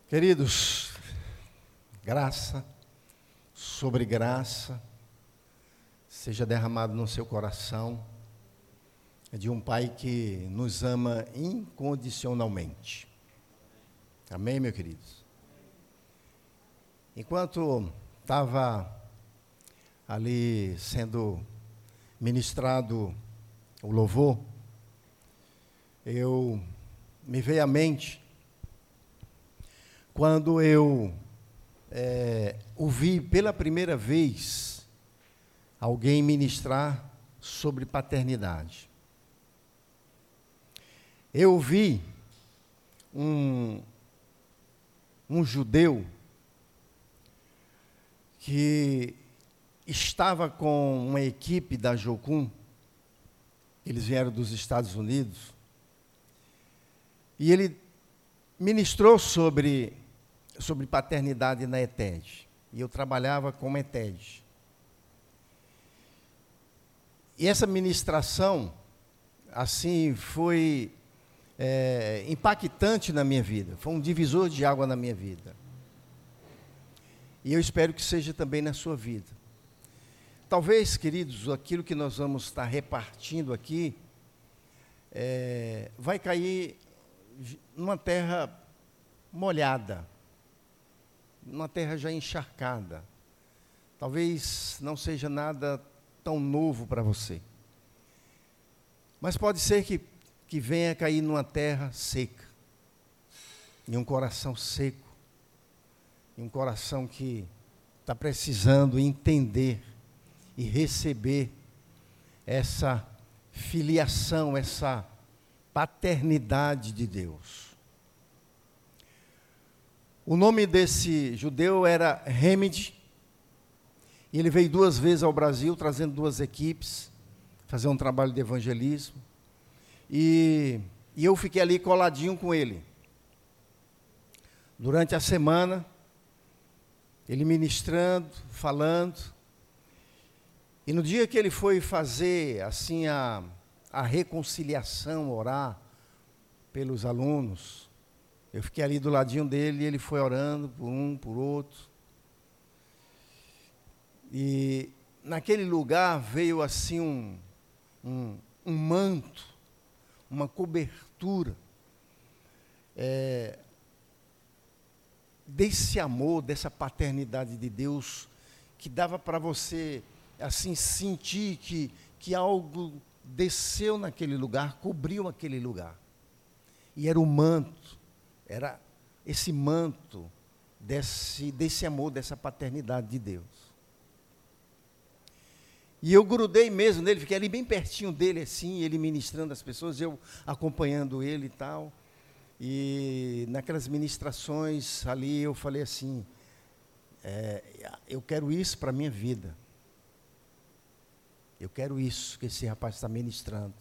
Queridos, graça sobre graça seja derramado no seu coração de um Pai que nos ama incondicionalmente. Amém, meus queridos? Enquanto estava ali sendo ministrado o louvor, me veio à mente quando eu ouvi pela primeira vez alguém ministrar sobre paternidade. Eu ouvi um judeu que estava com uma equipe da Jocum, eles vieram dos Estados Unidos, e ele ministrou sobre paternidade na ETED, e eu trabalhava como ETED. E essa ministração, assim, foi impactante na minha vida, foi um divisor de água na minha vida. E eu espero que seja também na sua vida. Talvez, queridos, aquilo que nós vamos estar repartindo aqui, vai cair numa terra molhada, numa terra já encharcada. Talvez não seja nada tão novo para você. Mas pode ser que venha cair numa terra seca, em um coração seco, em um coração que está precisando entender e receber essa filiação, essa paternidade de Deus. O nome desse judeu era Remedi, e ele veio 2 vezes ao Brasil, trazendo 2 equipes, fazer um trabalho de evangelismo, e eu fiquei ali coladinho com ele. Durante a semana, ele ministrando, falando, e no dia que ele foi fazer assim a reconciliação, orar pelos alunos, eu fiquei ali do ladinho dele e ele foi orando por um, por outro. E naquele lugar veio assim um manto, uma cobertura desse amor, dessa paternidade de Deus, que dava para você assim sentir que algo desceu naquele lugar, cobriu aquele lugar. E era o manto, era esse manto desse amor, dessa paternidade de Deus. E eu grudei mesmo nele, fiquei ali bem pertinho dele, assim, ele ministrando as pessoas, eu acompanhando ele e tal. E naquelas ministrações ali eu falei assim, eu quero isso para a minha vida. Eu quero isso que esse rapaz está ministrando.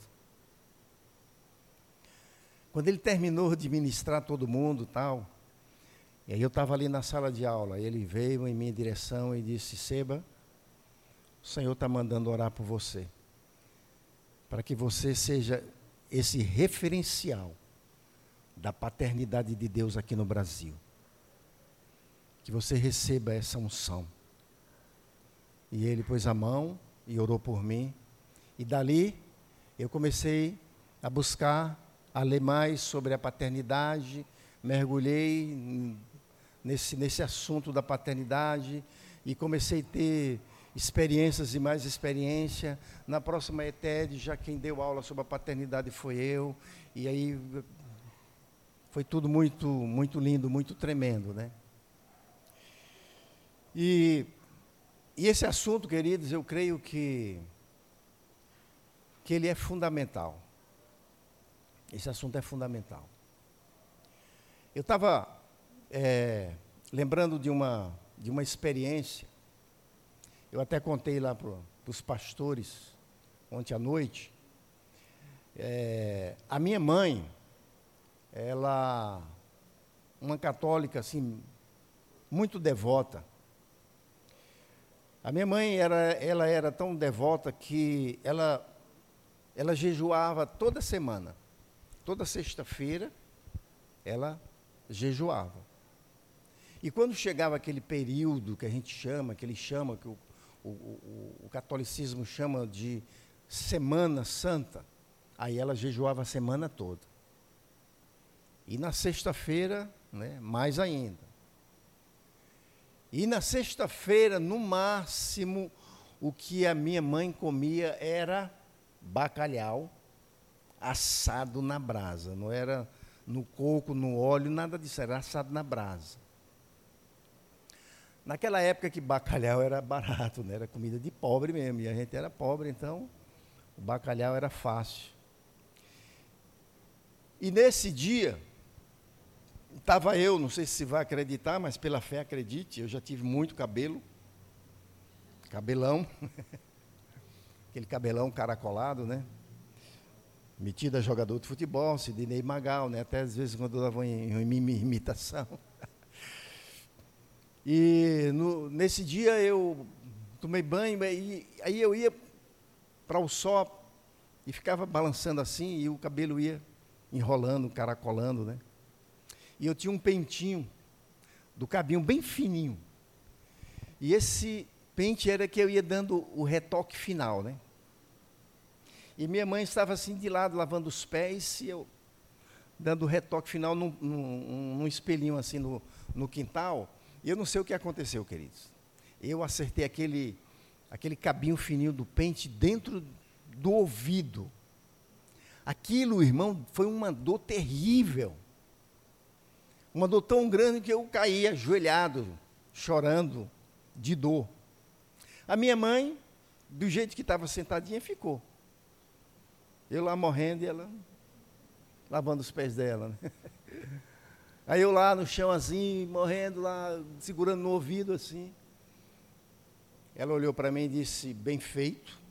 Quando ele terminou de ministrar todo mundo e tal, e aí eu estava ali na sala de aula, ele veio em minha direção e disse, Seba, o Senhor está mandando orar por você, para que você seja esse referencial da paternidade de Deus aqui no Brasil. Que você receba essa unção. E ele pôs a mão e orou por mim. E dali eu comecei a buscar, a ler mais sobre a paternidade, mergulhei nesse assunto da paternidade e comecei a ter experiências e mais experiência. Na próxima ETED, já quem deu aula sobre a paternidade foi eu. E aí foi tudo muito, muito lindo, muito tremendo, né? E esse assunto, queridos, eu creio que ele é fundamental. Esse assunto é fundamental. Eu estava lembrando de uma experiência, eu até contei lá para os pastores ontem à noite. A minha mãe, ela, uma católica assim, muito devota. A minha mãe ela era tão devota que ela jejuava toda semana. Toda sexta-feira ela jejuava. E quando chegava aquele período que a gente chama, que ele chama, que o catolicismo chama de Semana Santa, aí ela jejuava a semana toda. E na sexta-feira, né, mais ainda. E na sexta-feira, no máximo, o que a minha mãe comia era bacalhau assado na brasa. Não era no coco, no óleo, nada disso, era assado na brasa. Naquela época que bacalhau era barato, né? Era comida de pobre mesmo, e a gente era pobre, então o bacalhau era fácil. E nesse dia, estava eu, não sei se você vai acreditar, mas pela fé acredite, eu já tive muito cabelo, cabelão, aquele cabelão caracolado, né? Metido a jogador de futebol, Sidney Magal, né? Até às vezes quando eu dava em imitação. E nesse dia eu tomei banho, e aí eu ia para o sol e ficava balançando assim, e o cabelo ia enrolando, caracolando, né? E eu tinha um pentinho do cabinho bem fininho. E esse pente era que eu ia dando o retoque final, né? E minha mãe estava assim de lado, lavando os pés, e eu dando o retoque final num espelhinho assim no quintal. E eu não sei o que aconteceu, queridos. Eu acertei aquele cabinho fininho do pente dentro do ouvido. Aquilo, irmão, foi uma dor terrível. Uma dor tão grande que eu caí ajoelhado, chorando de dor. A minha mãe, do jeito que estava sentadinha, ficou. Eu lá morrendo e ela lavando os pés dela, né? Aí eu lá no chão assim, morrendo lá, segurando no ouvido assim. Ela olhou para mim e disse, bem feito.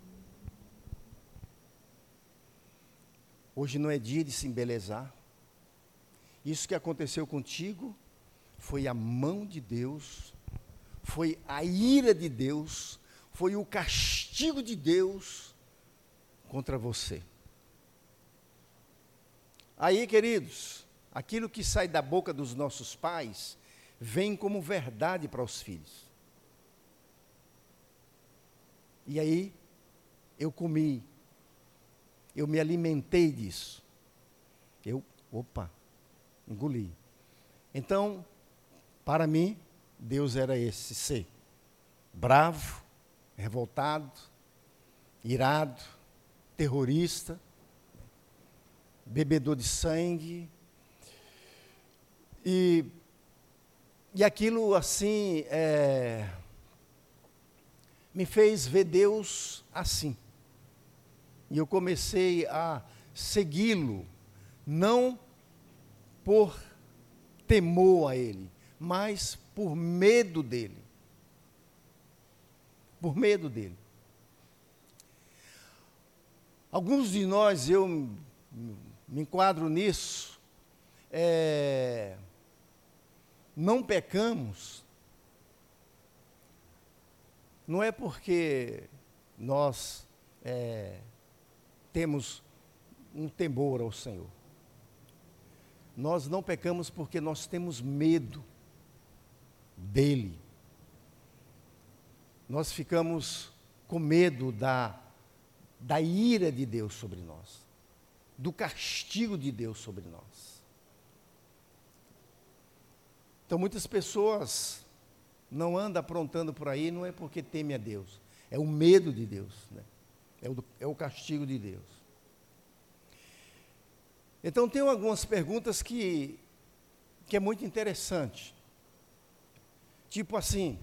Hoje não é dia de se embelezar. Isso que aconteceu contigo foi a mão de Deus, foi a ira de Deus, foi o castigo de Deus contra você. Aí, queridos, aquilo que sai da boca dos nossos pais vem como verdade para os filhos. E aí, eu comi, eu me alimentei disso. Engoli. Então, para mim, Deus era esse ser. Bravo, revoltado, irado, terrorista, bebedor de sangue. E aquilo assim me fez ver Deus assim. E eu comecei a segui-lo, não por temor a Ele, mas por medo dEle. Por medo dEle. Alguns de nós, eu me enquadro nisso, não pecamos, não é porque nós temos um temor ao Senhor. Nós não pecamos porque nós temos medo dEle. Nós ficamos com medo da ira de Deus sobre nós, do castigo de Deus sobre nós. Então, muitas pessoas não andam aprontando por aí, não é porque teme a Deus, é o medo de Deus, né? É o castigo de Deus. Então, tem algumas perguntas que é muito interessante. Tipo assim,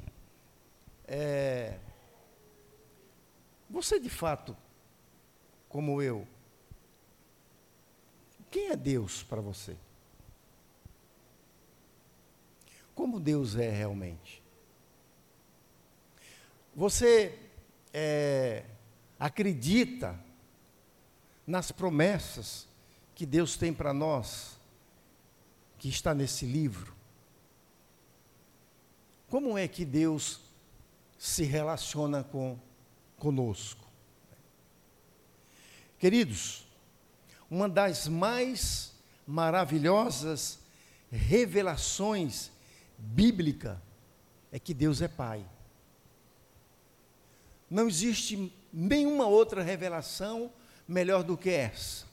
você de fato, como eu, quem é Deus para você? Como Deus é realmente? Você acredita nas promessas que Deus tem para nós, que está nesse livro? Como é que Deus se relaciona conosco? Queridos, uma das mais maravilhosas revelações bíblica é que Deus é Pai. Não existe nenhuma outra revelação melhor do que essa.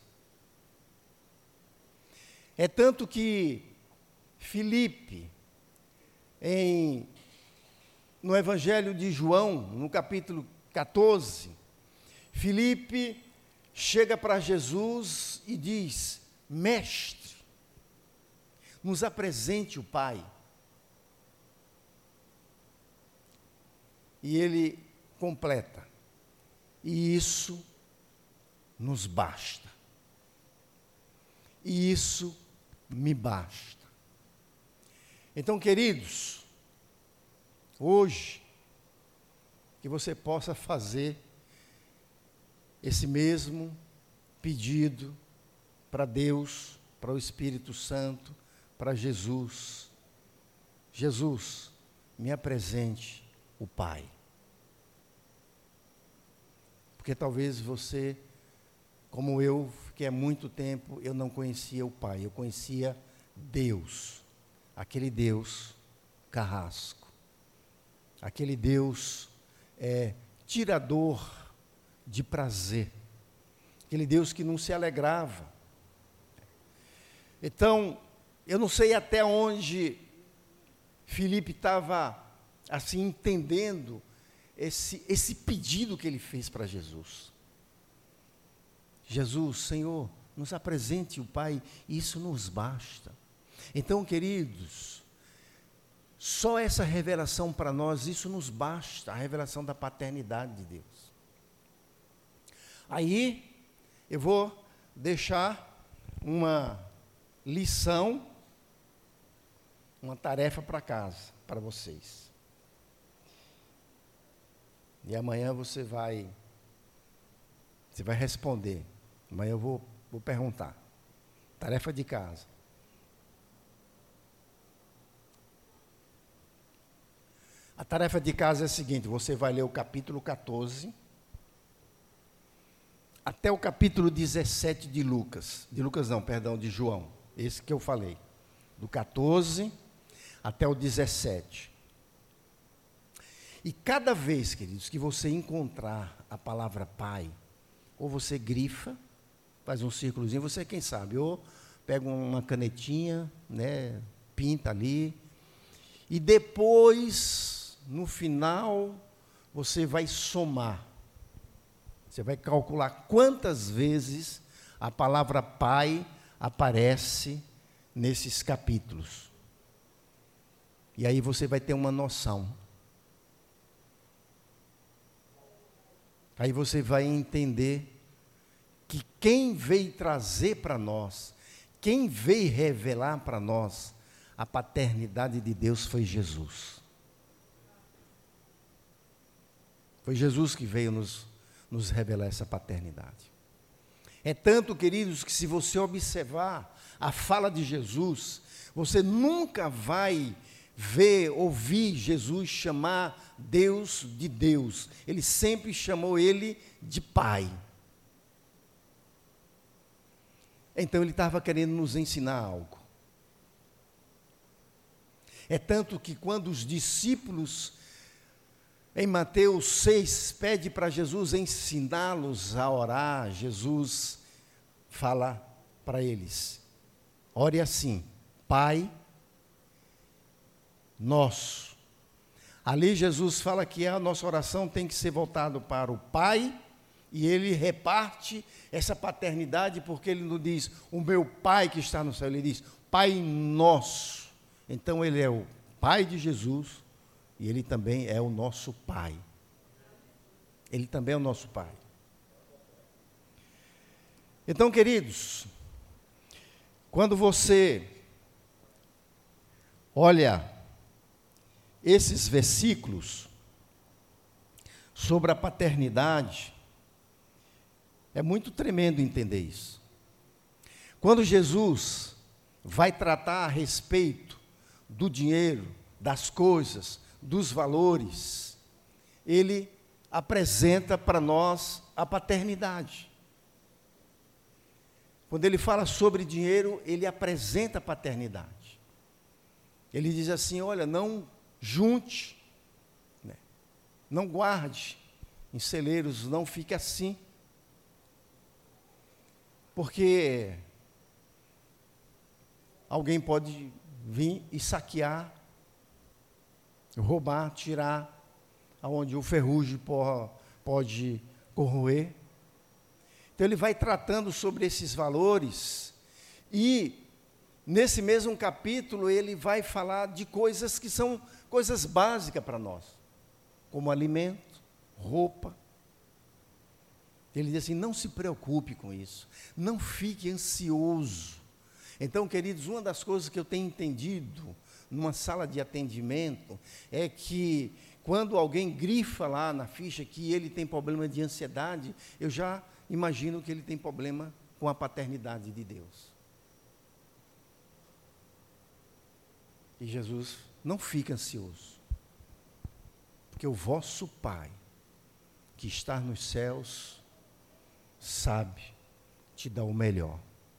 É tanto que Filipe, no Evangelho de João, no capítulo 14, Filipe chega para Jesus e diz: Mestre, nos apresente o Pai. E ele completa: e isso nos basta. E isso me basta. Então, queridos, hoje, que você possa fazer esse mesmo pedido para Deus, para o Espírito Santo, para Jesus. Jesus, me apresente o Pai. Porque talvez você, como eu, que há muito tempo eu não conhecia o Pai, eu conhecia Deus, aquele Deus carrasco, aquele Deus tirador de prazer, aquele Deus que não se alegrava. Então, eu não sei até onde Filipe estava assim entendendo esse pedido que ele fez para Jesus. Jesus, Senhor, nos apresente o Pai, e isso nos basta. Então, queridos, só essa revelação para nós, isso nos basta, a revelação da paternidade de Deus. Aí, eu vou deixar uma lição, uma tarefa para casa, para vocês. E amanhã você vai responder. Amanhã eu vou perguntar. Tarefa de casa. A tarefa de casa é a seguinte: você vai ler o capítulo 14 até o capítulo 17 de Lucas. De João. Esse que eu falei. Do 14 até o 17. E cada vez, queridos, que você encontrar a palavra Pai, ou você grifa, faz um círculozinho, você, quem sabe, ou pega uma canetinha, né, pinta ali, e depois, no final, você vai somar. Você vai calcular quantas vezes a palavra Pai aparece nesses capítulos. E aí você vai ter uma noção. Aí você vai entender que quem veio trazer para nós, quem veio revelar para nós a paternidade de Deus foi Jesus. Foi Jesus que veio nos revelar essa paternidade. É tanto, queridos, que se você observar a fala de Jesus, você nunca vai ouvir Jesus chamar Deus de Deus. Ele sempre chamou ele de Pai. Então ele estava querendo nos ensinar algo. É tanto que quando os discípulos, em Mateus 6, pede para Jesus ensiná-los a orar, Jesus fala para eles: ore assim, Pai Nosso. Ali Jesus fala que a nossa oração tem que ser voltada para o Pai, e ele reparte essa paternidade, porque ele não diz o meu Pai que está no céu, ele diz Pai Nosso. Então ele é o Pai de Jesus, e ele também é o nosso Pai. Ele também é o nosso Pai. Então, queridos, quando você olha esses versículos sobre a paternidade, é muito tremendo entender isso. Quando Jesus vai tratar a respeito do dinheiro, das coisas, dos valores, ele apresenta para nós a paternidade. Quando ele fala sobre dinheiro, ele apresenta a paternidade. Ele diz assim: olha, não junte, né? Não guarde em celeiros, não fique assim. Porque alguém pode vir e saquear, roubar, tirar, aonde o ferrugem pode corroer. Então ele vai tratando sobre esses valores e nesse mesmo capítulo ele vai falar de coisas que são coisas básicas para nós, como alimento, roupa. Ele diz assim: não se preocupe com isso, não fique ansioso. Então, queridos, uma das coisas que eu tenho entendido numa sala de atendimento é que quando alguém grifa lá na ficha que ele tem problema de ansiedade, eu já imagino que ele tem problema com a paternidade de Deus. E Jesus: não fique ansioso, porque o vosso Pai, que está nos céus, sabe te dar o melhor.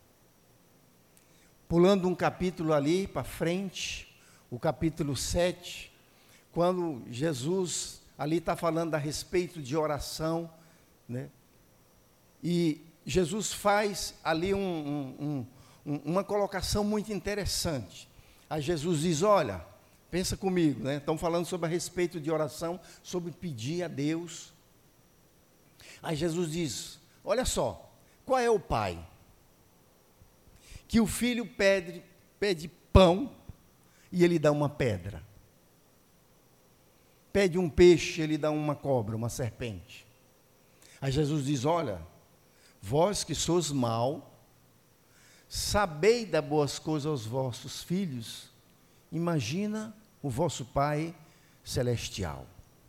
Pulando um capítulo ali para frente, o capítulo 7, quando Jesus ali está falando a respeito de oração, né? E Jesus faz ali uma colocação muito interessante. Aí Jesus diz: olha, pensa comigo, né? Estão falando sobre a respeito de oração, sobre pedir a Deus. Aí Jesus diz: olha só, qual é o pai que o filho pede pão e ele dá uma pedra? Pede um peixe, ele dá uma cobra, uma serpente. Aí Jesus diz: olha, vós que sois mau, sabei dar boas coisas aos vossos filhos, imagina o vosso Pai Celestial.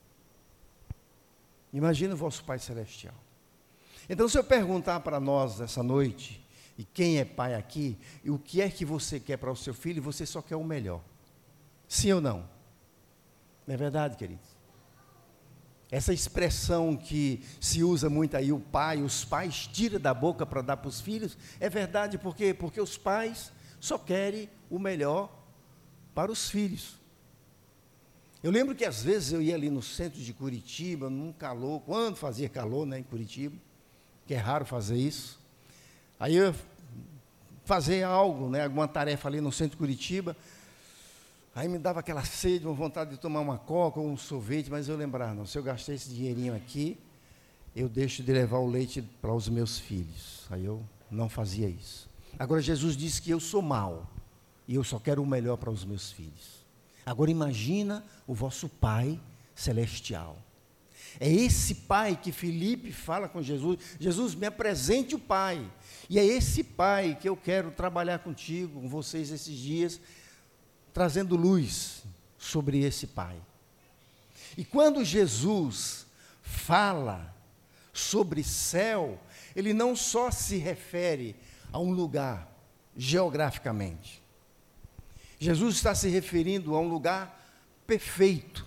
Imagina o vosso Pai Celestial. Então, se eu perguntar para nós essa noite, e quem é pai aqui, e o que é que você quer para o seu filho, você só quer o melhor. Sim ou não? Não é verdade, queridos? Essa expressão que se usa muito aí, os pais tiram da boca para dar para os filhos, é verdade, por quê? Porque os pais só querem o melhor para os filhos. Eu lembro que às vezes eu ia ali no centro de Curitiba, num calor, quando fazia calor, né, em Curitiba, que é raro fazer isso. Aí eu fazia algo, né, alguma tarefa ali no centro de Curitiba, aí me dava aquela sede, uma vontade de tomar uma coca ou um sorvete, mas eu lembrava: não, se eu gastei esse dinheirinho aqui, eu deixo de levar o leite para os meus filhos. Aí eu não fazia isso. Agora Jesus disse que eu sou mau, e eu só quero o melhor para os meus filhos. Agora imagina o vosso Pai Celestial. É esse Pai que Filipe fala com Jesus: Jesus, me apresente o Pai. E é esse Pai que eu quero trabalhar contigo, com vocês esses dias, trazendo luz sobre esse Pai. E quando Jesus fala sobre céu, ele não só se refere a um lugar geograficamente. Jesus está se referindo a um lugar perfeito.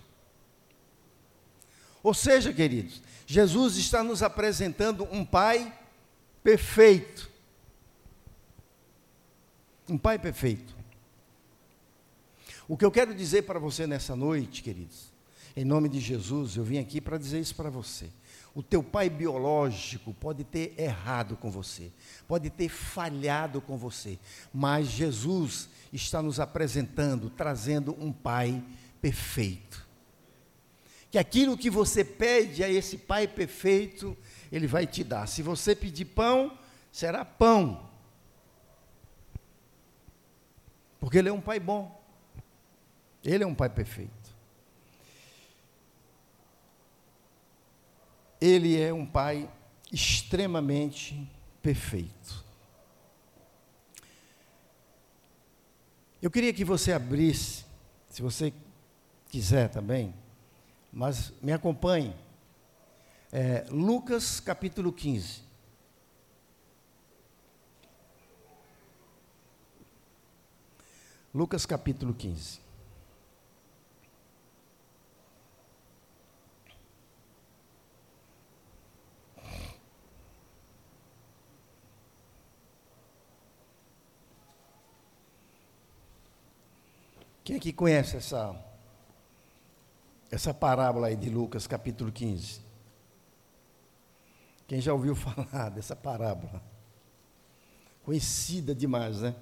Ou seja, queridos, Jesus está nos apresentando um Pai perfeito. Um Pai perfeito. O que eu quero dizer para você nessa noite, queridos, em nome de Jesus, eu vim aqui para dizer isso para você. O teu pai biológico pode ter errado com você, pode ter falhado com você, mas Jesus está nos apresentando, trazendo um Pai perfeito. Que aquilo que você pede a esse Pai perfeito, Ele vai te dar. Se você pedir pão, será pão. Porque Ele é um Pai bom. Ele é um Pai perfeito. Ele é um Pai extremamente perfeito. Eu queria que você abrisse, se você quiser também, mas me acompanhe, Lucas capítulo 15. Lucas capítulo 15. Quem aqui conhece essa parábola aí de Lucas, capítulo 15? Quem já ouviu falar dessa parábola? Conhecida demais, né?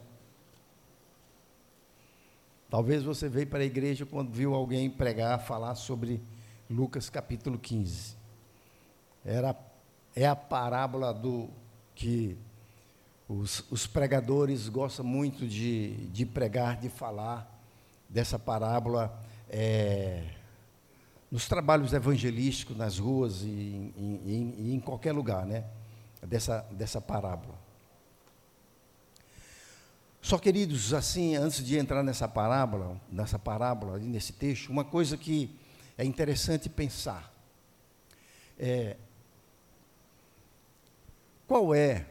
Talvez você veio para a igreja quando viu alguém pregar, falar sobre Lucas capítulo 15. É a parábola do que os pregadores gostam muito de pregar, de falar dessa parábola nos trabalhos evangelísticos, nas ruas e em qualquer lugar, né? Dessa parábola. Só, queridos, assim, antes de entrar nessa parábola, nesse texto, uma coisa que é interessante pensar. Qual é,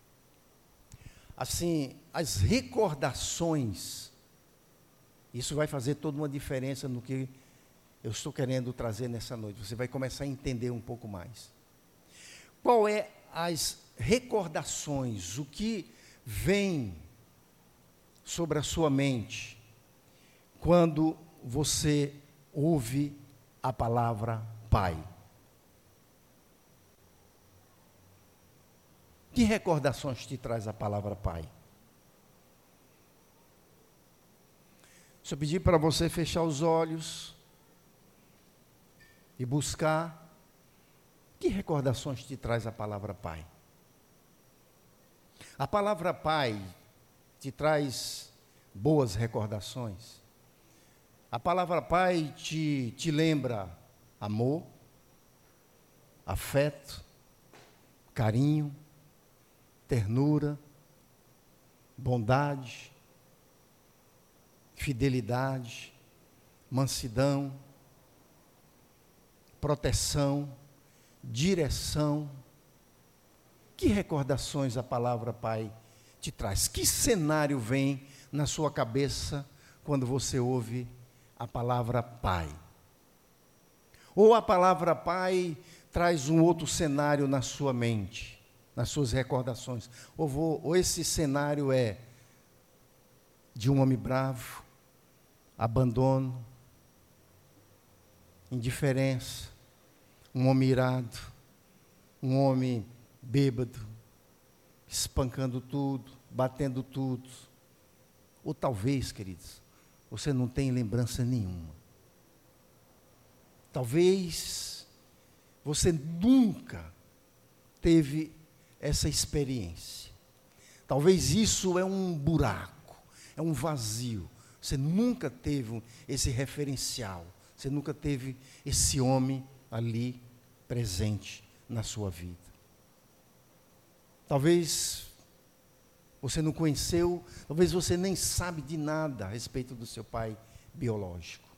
assim, as recordações? Isso vai fazer toda uma diferença no que eu estou querendo trazer nessa noite. Você vai começar a entender um pouco mais. Qual é as recordações? O que vem sobre a sua mente quando você ouve a palavra Pai? Que recordações te traz a palavra Pai? Se eu pedir para você fechar os olhos e buscar, que recordações te traz a palavra Pai? A palavra Pai te traz boas recordações. A palavra Pai te lembra amor, afeto, carinho, ternura, bondade, fidelidade, mansidão, proteção, direção. Que recordações a palavra Pai te traz? Que cenário vem na sua cabeça quando você ouve a palavra Pai? Ou a palavra Pai traz um outro cenário na sua mente, nas suas recordações? Ou esse cenário é de um homem bravo, abandono, indiferença, um homem irado, um homem bêbado, espancando tudo, batendo tudo. Ou talvez, queridos, você não tem lembrança nenhuma. Talvez você nunca teve essa experiência. Talvez isso é um buraco, é um vazio. Você nunca teve esse referencial. Você nunca teve esse homem ali presente na sua vida. Talvez você não conheceu, talvez você nem sabe de nada a respeito do seu pai biológico.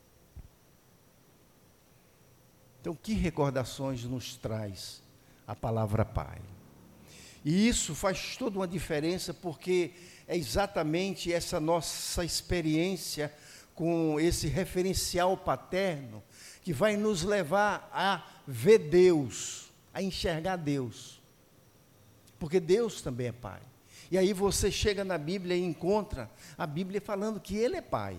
Então, que recordações nos traz a palavra Pai? E isso faz toda uma diferença, porque é exatamente essa nossa experiência com esse referencial paterno que vai nos levar a ver Deus, a enxergar Deus. Porque Deus também é Pai. E aí você chega na Bíblia e encontra a Bíblia falando que Ele é Pai.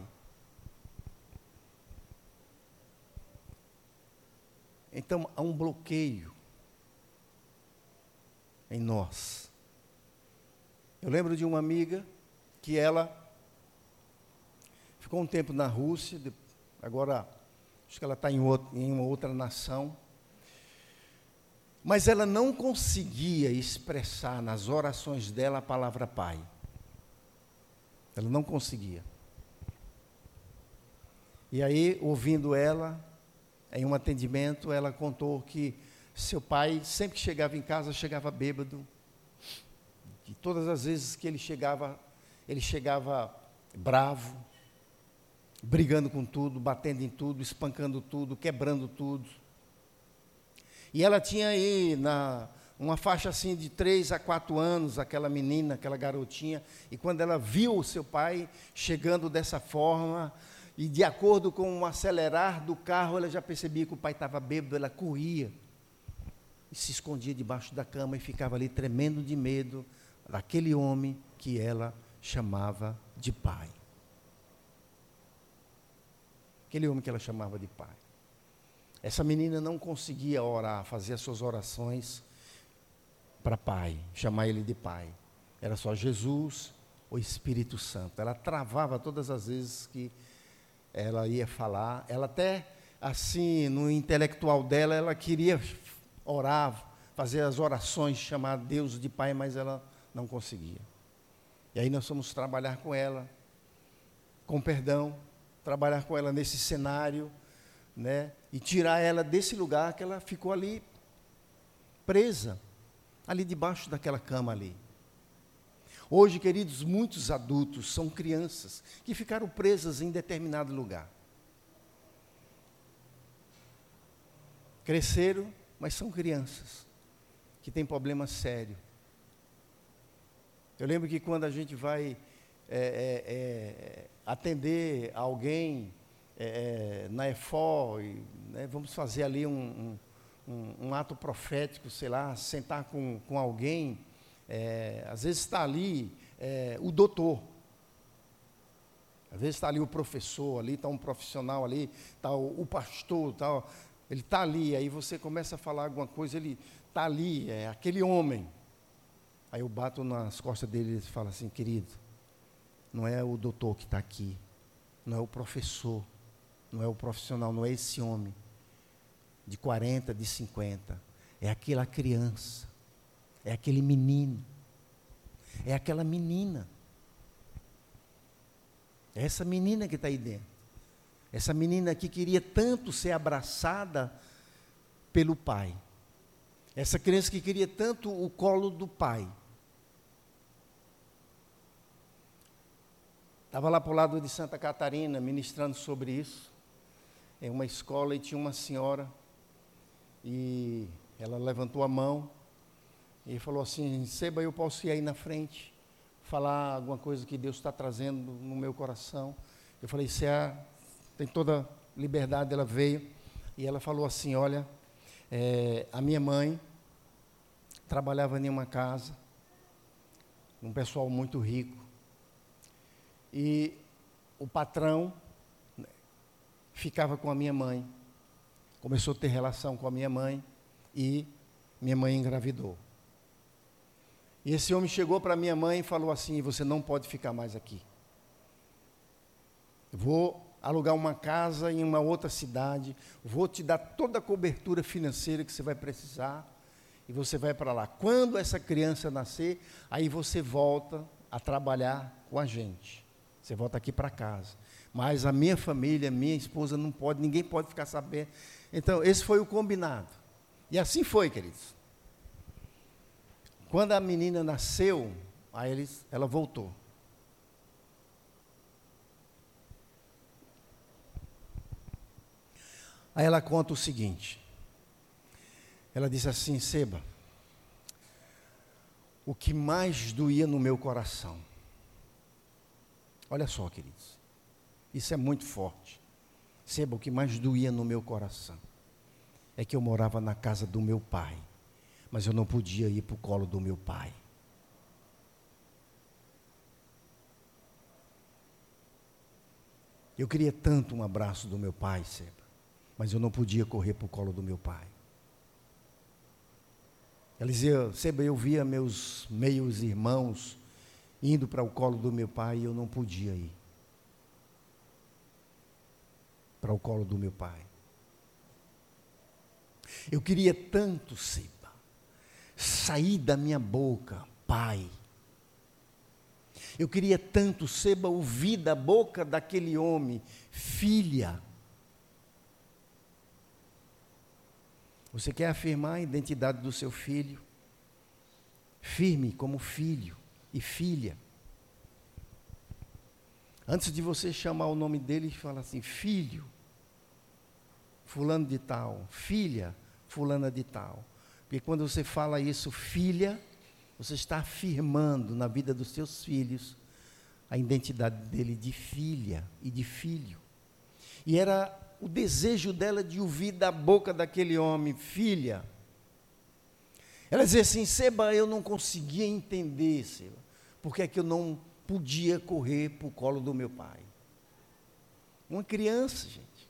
Então há um bloqueio em nós. Eu lembro de uma amiga que ela ficou um tempo na Rússia, agora acho que ela está em uma outra nação, mas ela não conseguia expressar nas orações dela a palavra Pai. Ela não conseguia. E aí, ouvindo ela, em um atendimento, ela contou que seu pai, sempre que chegava em casa, chegava bêbado. E todas as vezes que ele chegava bravo, brigando com tudo, batendo em tudo, espancando tudo, quebrando tudo. E ela tinha aí uma faixa assim de 3 a 4 anos, aquela menina, aquela garotinha, e quando ela viu o seu pai chegando dessa forma, e de acordo com o acelerar do carro, ela já percebia que o pai estava bêbado, ela corria, e se escondia debaixo da cama e ficava ali tremendo de medo daquele homem que ela chamava de pai. aquele homem que ela chamava de pai. Essa menina não conseguia orar, fazer as suas orações para pai, chamar ele de pai. Era só Jesus, o Espírito Santo. Ela travava todas as vezes que ela ia falar. Ela até, assim, no intelectual dela, ela queria orar, fazer as orações, chamar Deus de pai, mas ela não conseguia. E aí nós fomos trabalhar com ela, com perdão, trabalhar com ela nesse cenário, né? E tirar ela desse lugar que ela ficou ali presa, ali debaixo daquela cama ali. Hoje, queridos, muitos adultos são crianças que ficaram presas em determinado lugar. Cresceram, mas são crianças que têm problema sério. Eu lembro que quando a gente vai atender alguém na EFO, né, vamos fazer ali um ato profético, sei lá, sentar com alguém, às vezes está ali o doutor, às vezes está ali o professor, ali está um profissional ali, está o pastor, tal, ele está ali, aí você começa a falar alguma coisa, ele está ali, é aquele homem. Aí eu bato nas costas dele e falo assim: querido, não é o doutor que está aqui, não é o professor, não é o profissional, não é esse homem de 40, de 50, é aquela criança, é aquele menino, é aquela menina, é essa menina que está aí dentro, essa menina que queria tanto ser abraçada pelo pai, essa criança que queria tanto o colo do pai. Estava lá para o lado de Santa Catarina, ministrando sobre isso, em uma escola, e tinha uma senhora, e ela levantou a mão, e falou assim: Seba, eu posso ir aí na frente, falar alguma coisa que Deus está trazendo no meu coração? Eu falei: Cé, tem toda liberdade. Ela veio, e ela falou assim: olha, a minha mãe trabalhava em uma casa, um pessoal muito rico, e o patrão ficava com a minha mãe, começou a ter relação com a minha mãe, e minha mãe engravidou. E esse homem chegou para minha mãe e falou assim: você não pode ficar mais aqui. Eu vou alugar uma casa em uma outra cidade, vou te dar toda a cobertura financeira que você vai precisar, e você vai para lá. Quando essa criança nascer, aí você volta a trabalhar com a gente. Você volta aqui para casa. Mas a minha família, minha esposa não pode, ninguém pode ficar sabendo. Então, esse foi o combinado. E assim foi, queridos. Quando a menina nasceu, aí ela voltou. Aí ela conta o seguinte. Ela disse assim: Seba, o que mais doía no meu coração, olha só, queridos, isso é muito forte. Seba, o que mais doía no meu coração é que eu morava na casa do meu pai, mas eu não podia ir para o colo do meu pai. Eu queria tanto um abraço do meu pai, Seba, mas eu não podia correr para o colo do meu pai. Ela dizia: Seba, eu via meus meios irmãos indo para o colo do meu pai e eu não podia ir para o colo do meu pai. Eu queria tanto, Seba, sair da minha boca, pai. Eu queria tanto, Seba, ouvir da boca daquele homem, filha. Você quer afirmar a identidade do seu filho? Firme como filho e filha. Antes de você chamar o nome dele, fala assim: filho, fulano de tal, filha, fulana de tal. Porque quando você fala isso, filha, você está afirmando na vida dos seus filhos a identidade dele de filha e de filho. E era o desejo dela de ouvir da boca daquele homem, filha. Ela dizia assim: Seba, eu não conseguia entender, Seba, porque é que eu não podia correr para o colo do meu pai. Uma criança, gente.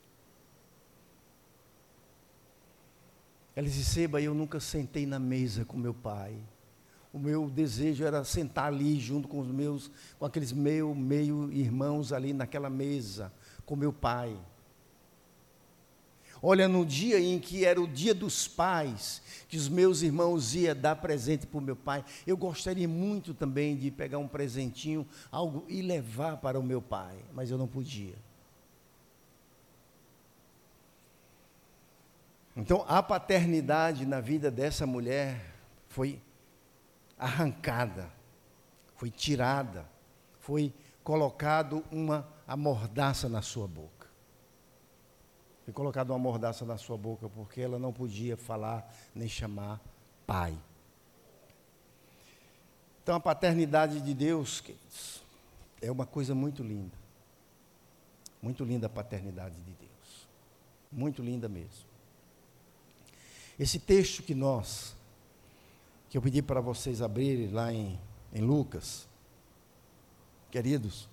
Ela disse: Seba, eu nunca sentei na mesa com meu pai. O meu desejo era sentar ali junto com aqueles meio irmãos ali naquela mesa, com meu pai. Olha, no dia em que era o dia dos pais, que os meus irmãos iam dar presente para o meu pai, eu gostaria muito também de pegar um presentinho, algo, e levar para o meu pai, mas eu não podia. Então, a paternidade na vida dessa mulher foi arrancada, foi tirada, foi colocado a mordaça na sua boca. Foi colocado uma mordaça na sua boca, porque ela não podia falar nem chamar pai. Então, a paternidade de Deus, queridos, é uma coisa muito linda. Muito linda a paternidade de Deus. Muito linda mesmo. Esse texto que eu pedi para vocês abrirem lá em Lucas, queridos,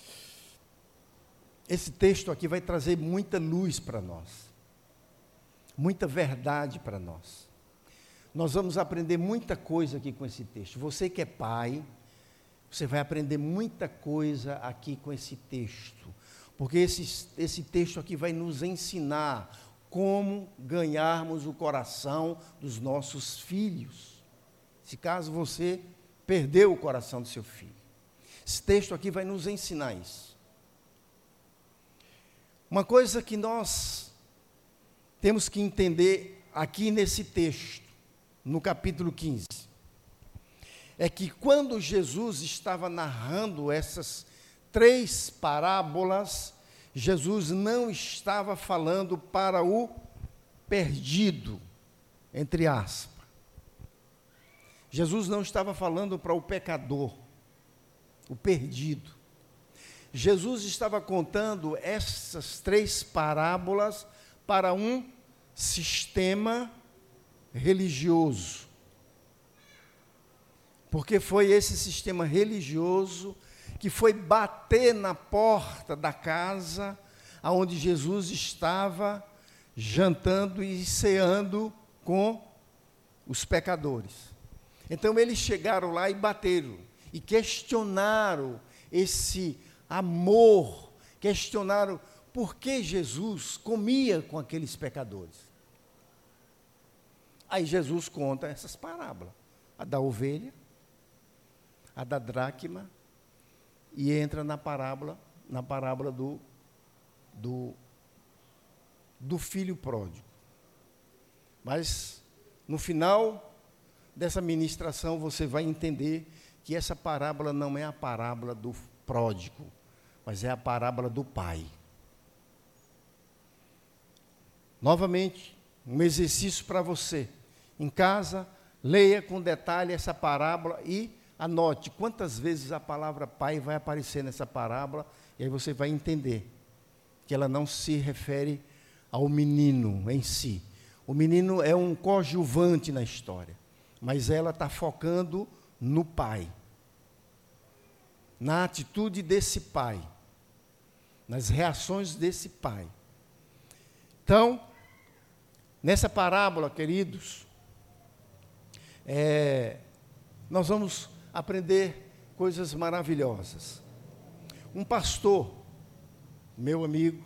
esse texto aqui vai trazer muita luz para nós, muita verdade para nós. Nós vamos aprender muita coisa aqui com esse texto. Você que é pai, você vai aprender muita coisa aqui com esse texto, porque esse texto aqui vai nos ensinar como ganharmos o coração dos nossos filhos. Se caso você perdeu o coração do seu filho, esse texto aqui vai nos ensinar isso. Uma coisa que nós temos que entender aqui nesse texto, no capítulo 15, é que quando Jesus estava narrando essas 3 parábolas, Jesus não estava falando para o perdido, entre aspas. Jesus não estava falando para o pecador, o perdido. Jesus estava contando essas 3 parábolas para um sistema religioso. Porque foi esse sistema religioso que foi bater na porta da casa onde Jesus estava jantando e ceando com os pecadores. Então eles chegaram lá e bateram e questionaram esse amor, questionaram por que Jesus comia com aqueles pecadores. Aí Jesus conta essas parábolas, a da ovelha, a da dracma, e entra na parábola do filho pródigo. Mas no final dessa ministração você vai entender que essa parábola não é a parábola do pródigo, mas é a parábola do pai. Novamente, um exercício para você. Em casa, leia com detalhe essa parábola e anote quantas vezes a palavra pai vai aparecer nessa parábola, e aí você vai entender que ela não se refere ao menino em si. O menino é um coadjuvante na história, mas ela está focando no pai, na atitude desse pai, nas reações desse pai. Então, nessa parábola, queridos, nós vamos aprender coisas maravilhosas. Um pastor, meu amigo,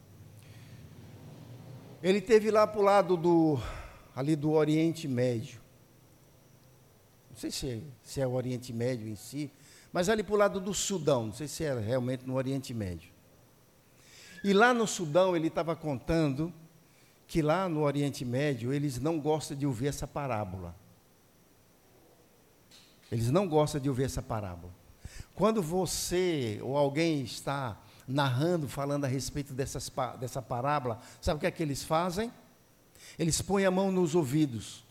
ele esteve lá para o lado ali do Oriente Médio. Não sei se é o Oriente Médio em si, mas ali para o lado do Sudão, não sei se é realmente no Oriente Médio. E lá no Sudão ele estava contando que lá no Oriente Médio eles não gostam de ouvir essa parábola. Eles não gostam de ouvir essa parábola. Quando você ou alguém está narrando, falando a respeito dessa parábola, sabe o que é que eles fazem? Eles põem a mão nos ouvidos.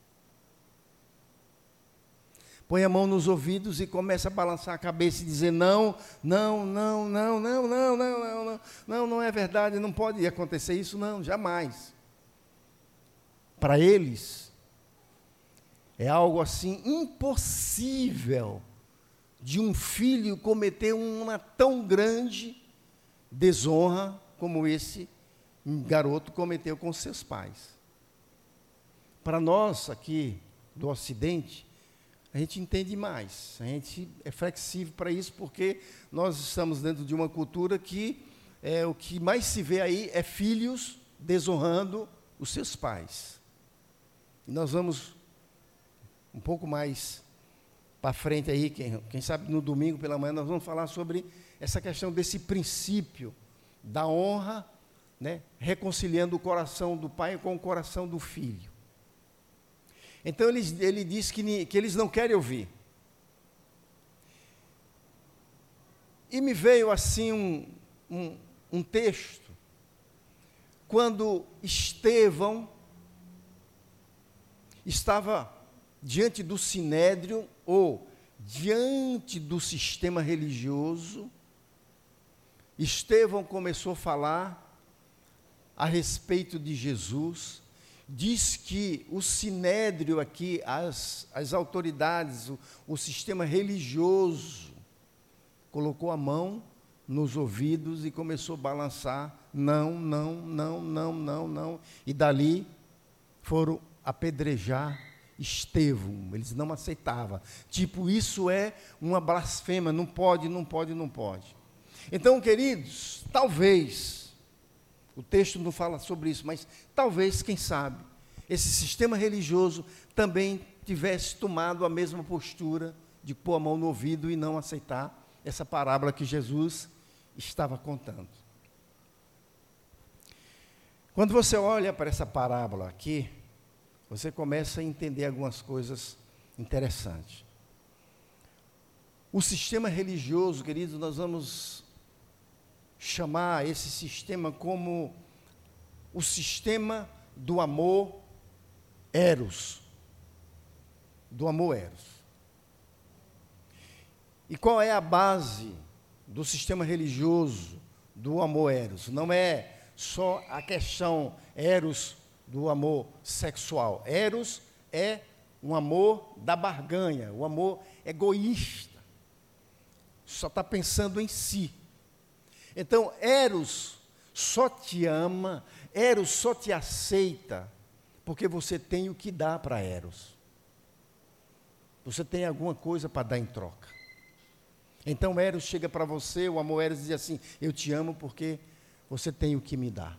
Põe a mão nos ouvidos e começa a balançar a cabeça e dizer: não, não, não, não, não, não, não, não, não, não, não é verdade, não pode acontecer isso, não, jamais. Para eles, é algo assim impossível de um filho cometer uma tão grande desonra como esse garoto cometeu com seus pais. para nós aqui do Ocidente, a gente entende mais, a gente é flexível para isso, porque nós estamos dentro de uma cultura que o que mais se vê aí é filhos desonrando os seus pais. E nós vamos um pouco mais para frente aí, quem sabe no domingo pela manhã, nós vamos falar sobre essa questão desse princípio da honra, né, reconciliando o coração do pai com o coração do filho. Então ele diz que eles não querem ouvir. E me veio assim um texto, quando Estevão estava diante do sinédrio, ou diante do sistema religioso. Estevão começou a falar a respeito de Jesus. Diz que o sinédrio aqui, as autoridades, o sistema religioso, colocou a mão nos ouvidos e começou a balançar, não, não, não, não, não, não. E dali foram apedrejar Estevão, eles não aceitavam. Tipo, isso é uma blasfêmia, não pode, não pode, não pode. Então, queridos, talvez, o texto não fala sobre isso, mas talvez, quem sabe, esse sistema religioso também tivesse tomado a mesma postura de pôr a mão no ouvido e não aceitar essa parábola que Jesus estava contando. Quando você olha para essa parábola aqui, você começa a entender algumas coisas interessantes. O sistema religioso, queridos, nós vamos chamar esse sistema como o sistema do amor eros. Do amor eros. E qual é a base do sistema religioso do amor eros? Não é só a questão eros do amor sexual. Eros é um amor da barganha, o amor egoísta. Só está pensando em si. Então, Eros só te ama, Eros só te aceita, porque você tem o que dar para Eros. Você tem alguma coisa para dar em troca. Então, Eros chega para você, o amor Eros diz assim, eu te amo porque você tem o que me dar.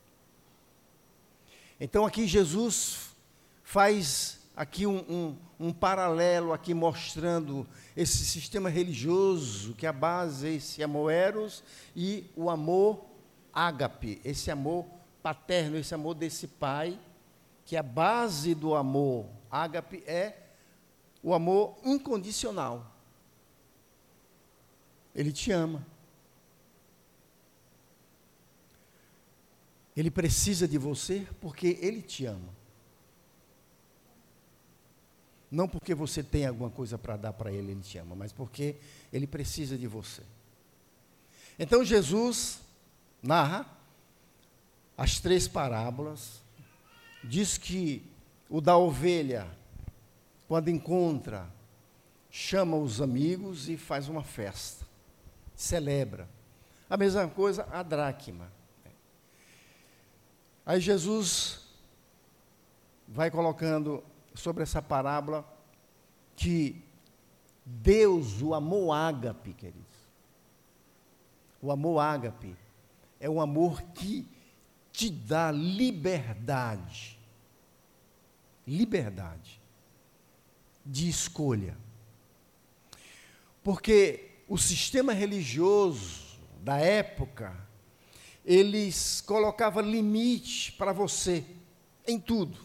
Então, aqui Jesus faz aqui um paralelo aqui mostrando esse sistema religioso, que a base é esse amor eros e o amor ágape, esse amor paterno, esse amor desse pai, que a base do amor ágape é o amor incondicional. Ele te ama. Ele precisa de você porque ele te ama. Não porque você tem alguma coisa para dar para ele, ele te ama, mas porque ele precisa de você. Então Jesus narra as 3 parábolas, diz que o da ovelha, quando encontra, chama os amigos e faz uma festa, celebra. A mesma coisa a dracma. Aí Jesus vai colocando sobre essa parábola que Deus, o amor ágape, queridos, o amor ágape é um amor que te dá liberdade de escolha. Porque o sistema religioso da época, eles colocavam limite para você em tudo.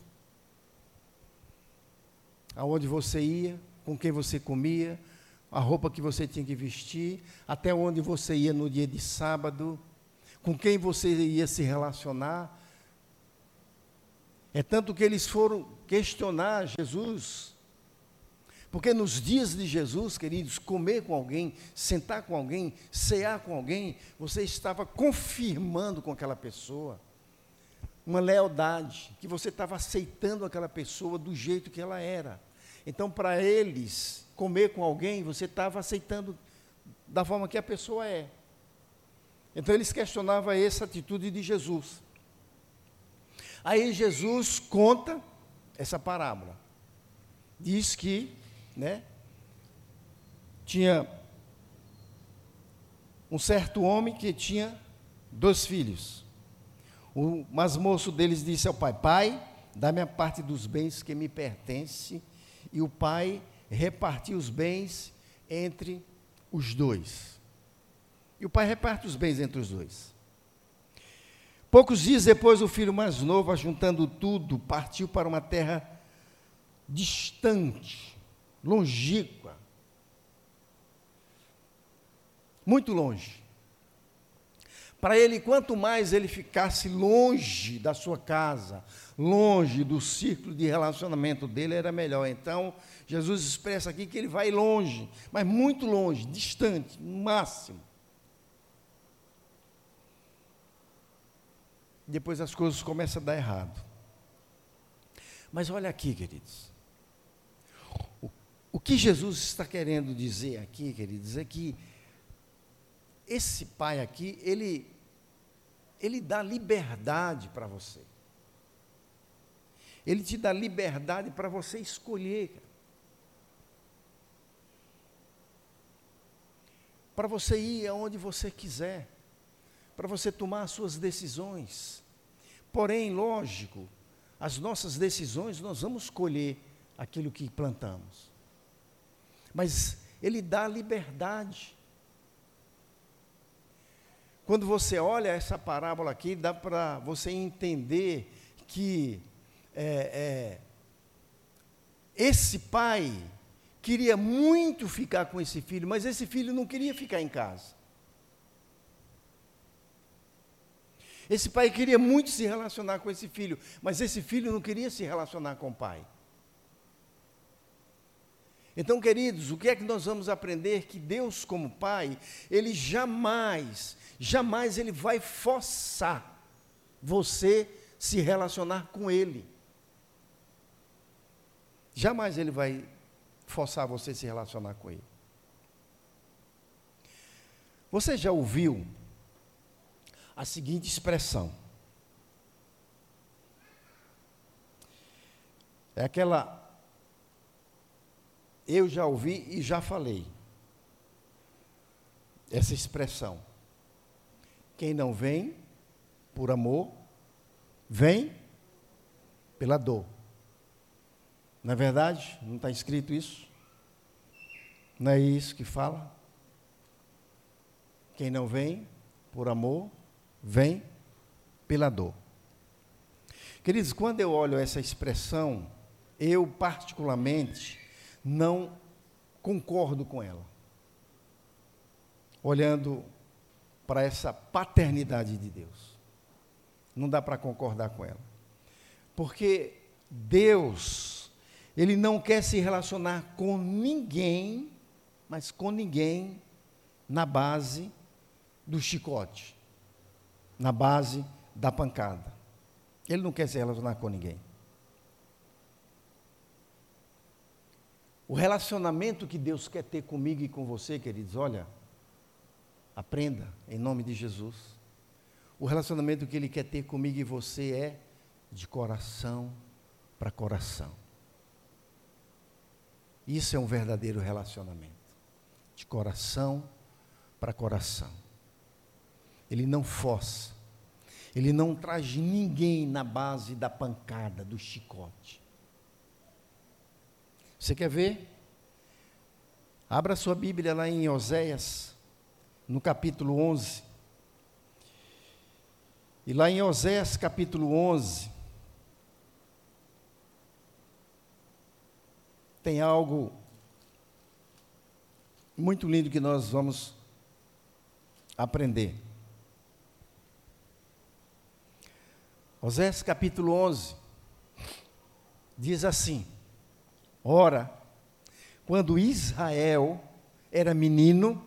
Aonde você ia, com quem você comia, a roupa que você tinha que vestir, até onde você ia no dia de sábado, com quem você ia se relacionar. É tanto que eles foram questionar Jesus, porque nos dias de Jesus, queridos, comer com alguém, sentar com alguém, cear com alguém, você estava confirmando com aquela pessoa uma lealdade, que você estava aceitando aquela pessoa do jeito que ela era. Então, para eles, comer com alguém, você estava aceitando da forma que a pessoa é. Então, eles questionavam essa atitude de Jesus. Aí Jesus conta essa parábola. Diz que, tinha um certo homem que tinha 2 filhos. O mais moço deles disse ao pai: pai, dá-me a parte dos bens que me pertence. E o pai repartiu os bens entre os 2. E o pai reparte os bens entre os 2. Poucos dias depois, o filho mais novo, ajuntando tudo, partiu para uma terra distante, longínqua, muito longe. Para ele, quanto mais ele ficasse longe da sua casa, longe do círculo de relacionamento dele, era melhor. Então, Jesus expressa aqui que ele vai longe, mas muito longe, distante, no máximo. Depois as coisas começam a dar errado. Mas olha aqui, queridos. O que Jesus está querendo dizer aqui, queridos, é que esse pai aqui, ele dá liberdade para você. Ele te dá liberdade para você escolher. Para você ir aonde você quiser. Para você tomar as suas decisões. Porém, lógico, as nossas decisões, nós vamos colher aquilo que plantamos. Mas ele dá liberdade. Quando você olha essa parábola aqui, dá para você entender que esse pai queria muito ficar com esse filho, mas esse filho não queria ficar em casa. Esse pai queria muito se relacionar com esse filho, mas esse filho não queria se relacionar com o pai. Então, queridos, o que é que nós vamos aprender? Que Deus, como pai, ele jamais ele vai forçar você se relacionar com ele. Jamais ele vai forçar você a se relacionar com ele. Você já ouviu a seguinte expressão? É aquela: eu já ouvi e já falei. Essa expressão: quem não vem por amor, vem pela dor. Não é verdade? Não está escrito isso? Não é isso que fala? Quem não vem por amor, vem pela dor. Queridos, quando eu olho essa expressão, eu particularmente não concordo com ela. Olhando para essa paternidade de Deus. Não dá para concordar com ela. Porque Deus, ele não quer se relacionar com ninguém, mas com ninguém na base do chicote, na base da pancada. Ele não quer se relacionar com ninguém. O relacionamento que Deus quer ter comigo e com você, queridos, olha, aprenda em nome de Jesus. O relacionamento que Ele quer ter comigo e você é de coração para coração. Isso é um verdadeiro relacionamento, de coração para coração. Ele não força, ele não traz ninguém na base da pancada, do chicote. Você quer ver? Abra sua Bíblia lá em Oséias, no capítulo 11. E lá em Oséias, capítulo 11, tem algo muito lindo que nós vamos aprender. Oséias, capítulo 11, diz assim: ora, quando Israel era menino,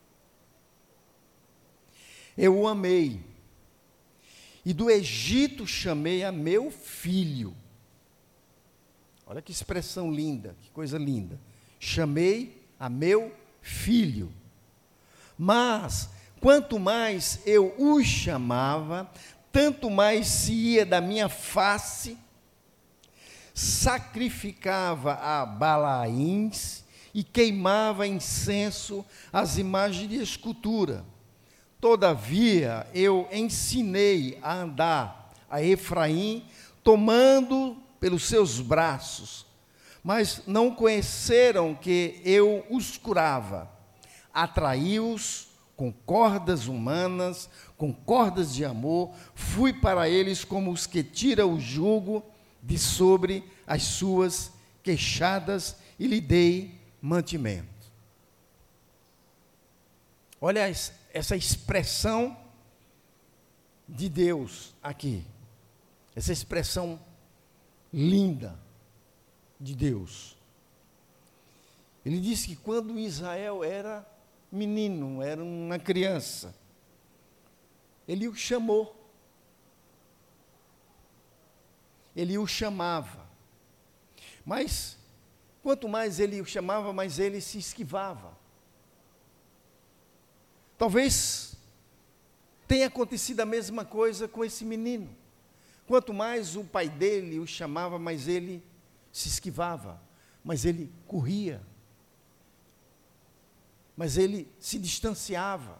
eu o amei, e do Egito chamei a meu filho. Olha que expressão linda, que coisa linda. Chamei a meu filho. Mas, quanto mais eu o chamava, tanto mais se ia da minha face, sacrificava a Balaíns e queimava incenso às imagens de escultura. Todavia, eu ensinei a andar a Efraim, tomando pelos seus braços, mas não conheceram que eu os curava. Atraí-os com cordas humanas, com cordas de amor, fui para eles como os que tiram o jugo de sobre as suas queixadas e lhe dei mantimento. Olha essa expressão de Deus aqui, essa expressão linda de Deus. Ele disse que quando Israel era menino, era uma criança, ele o chamou, ele o chamava, mas quanto mais ele o chamava, mais ele se esquivava. Talvez tenha acontecido a mesma coisa com esse menino. Quanto mais o pai dele o chamava, mais ele se esquivava, mas ele corria, mas ele se distanciava.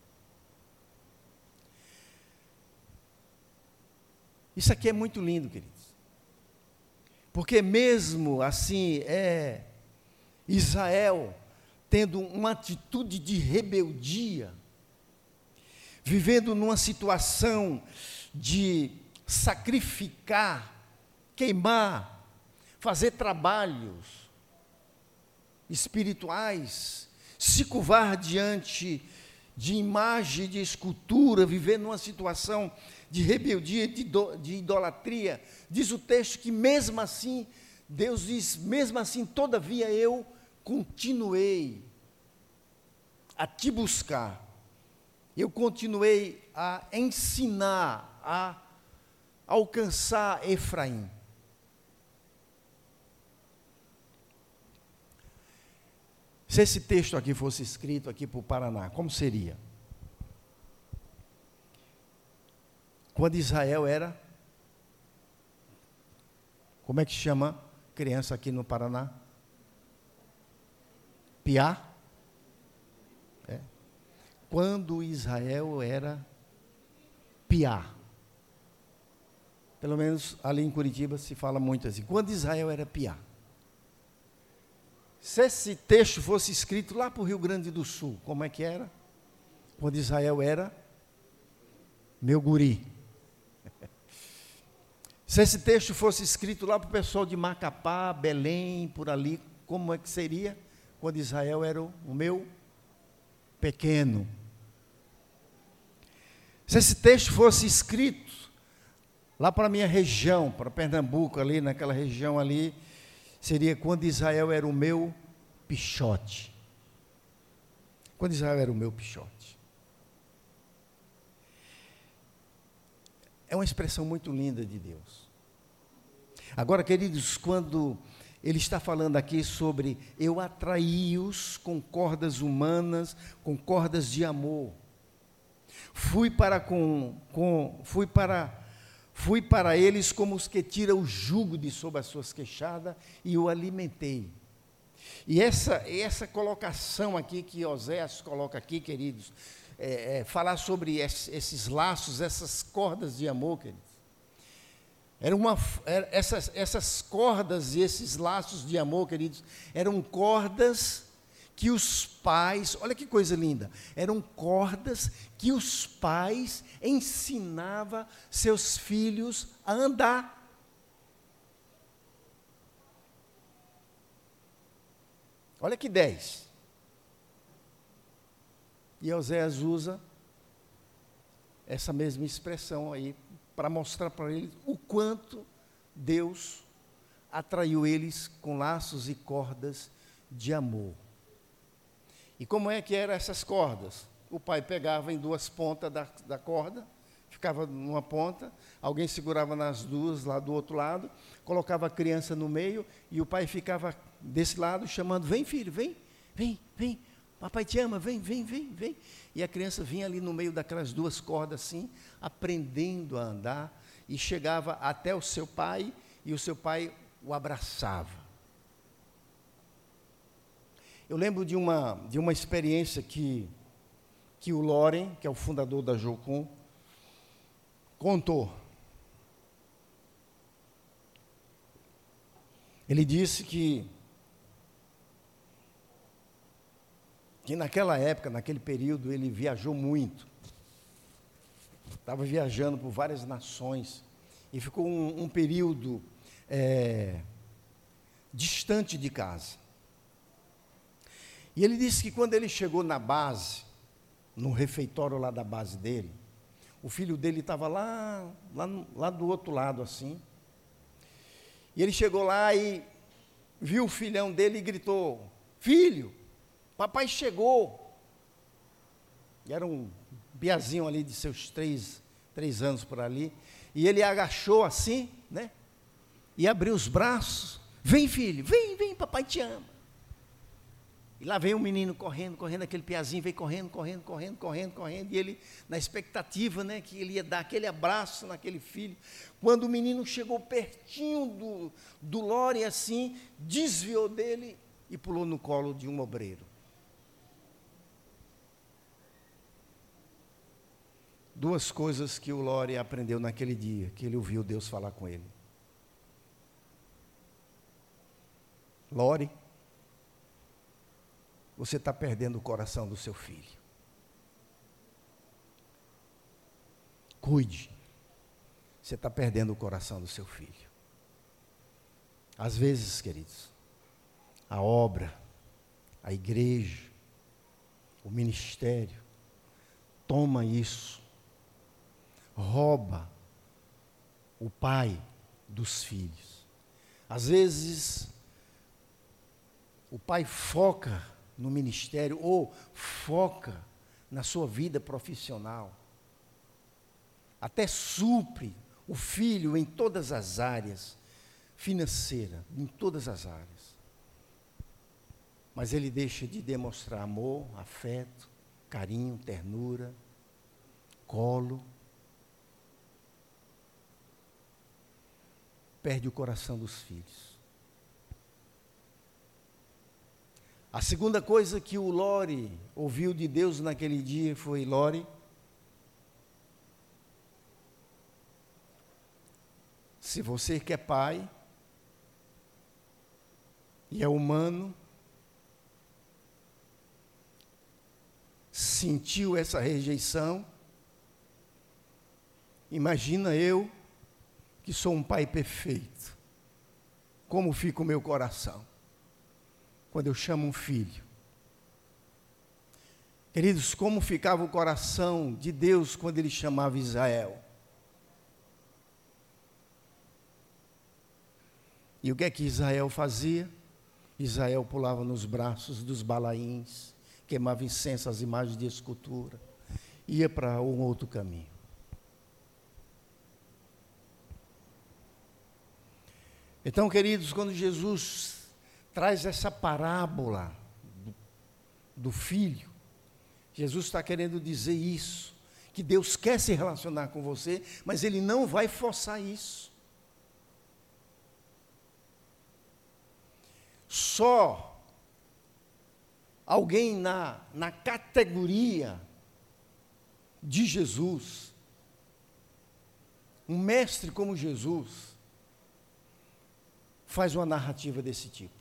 Isso aqui é muito lindo, queridos, porque mesmo assim, Israel tendo uma atitude de rebeldia, vivendo numa situação de sacrificar, queimar, fazer trabalhos espirituais, se curvar diante de imagem, de escultura, viver numa situação de rebeldia, de idolatria. Diz o texto que mesmo assim, Deus diz, mesmo assim, todavia eu continuei a te buscar, eu continuei a ensinar, a alcançar Efraim. Se esse texto aqui fosse escrito aqui para o Paraná, como seria? Quando Israel era, como é que chama criança aqui no Paraná? Piá? Quando Israel era piá. Pelo menos ali em Curitiba se fala muito assim. Quando Israel era piá. Se esse texto fosse escrito lá para o Rio Grande do Sul, como é que era? Quando Israel era meu guri. Se esse texto fosse escrito lá para o pessoal de Macapá, Belém, por ali, como é que seria? Quando Israel era o meu pequeno. Se esse texto fosse escrito lá para a minha região, para Pernambuco, ali naquela região ali, seria quando Israel era o meu pichote. Quando Israel era o meu pichote. É uma expressão muito linda de Deus. Agora, queridos, quando ele está falando aqui sobre eu atraí-os com cordas humanas, com cordas de amor. Fui para eles como os que tiram o jugo de sobre as suas queixadas e o alimentei. E essa colocação aqui que Oséias coloca aqui, queridos, falar sobre esses laços, essas cordas de amor, queridos. Essas cordas e esses laços de amor, queridos, eram cordas que os pais, olha que coisa linda, eram cordas que os pais ensinavam seus filhos a andar. Olha que 10. E Oséias usa essa mesma expressão aí, para mostrar para eles o quanto Deus atraiu eles com laços e cordas de amor. E como é que eram essas cordas? O pai pegava em duas pontas da corda, ficava numa ponta, alguém segurava nas duas lá do outro lado, colocava a criança no meio, e o pai ficava desse lado chamando, vem filho, vem, papai te ama, vem. E a criança vinha ali no meio daquelas duas cordas assim, aprendendo a andar, e chegava até o seu pai, e o seu pai o abraçava. Eu lembro de uma experiência que o Loren, que é o fundador da Jocum, contou. Ele disse que naquela época, naquele período, ele viajou muito. Estava viajando por várias nações e ficou um período distante de casa. E ele disse que quando ele chegou na base, no refeitório lá da base dele, o filho dele estava lá do outro lado assim. E ele chegou lá e viu o filhão dele e gritou: filho, papai chegou. E era um piazinho ali de seus três anos por ali. E ele agachou assim, né? E abriu os braços. Vem, filho, vem, papai te ama. E lá veio um menino correndo, aquele piazinho veio correndo. E ele, na expectativa, né, que ele ia dar aquele abraço naquele filho. Quando o menino chegou pertinho do Lore, assim, desviou dele e pulou no colo de um obreiro. Duas coisas que o Lore aprendeu naquele dia, que ele ouviu Deus falar com ele. Lore, você está perdendo o coração do seu filho. Cuide, você está perdendo o coração do seu filho. Às vezes, queridos, a obra, a igreja, o ministério, toma isso, rouba o pai dos filhos. Às vezes, o pai foca no ministério ou foca na sua vida profissional. Até supre o filho em todas as áreas, financeira, em todas as áreas. Mas ele deixa de demonstrar amor, afeto, carinho, ternura, colo. Perde o coração dos filhos. A segunda coisa que o Lore ouviu de Deus naquele dia foi: Lore, se você que é pai e é humano, sentiu essa rejeição, imagina eu, que sou um pai perfeito, como fica o meu coração quando eu chamo um filho. Queridos, como ficava o coração de Deus quando Ele chamava Israel? E o que é que Israel fazia? Israel pulava nos braços dos balaíns, queimava incenso às imagens de escultura, ia para um outro caminho. Então, queridos, quando Jesus traz essa parábola do filho, Jesus está querendo dizer isso, que Deus quer se relacionar com você, mas Ele não vai forçar isso. Só alguém na categoria de Jesus, um mestre como Jesus, faz uma narrativa desse tipo.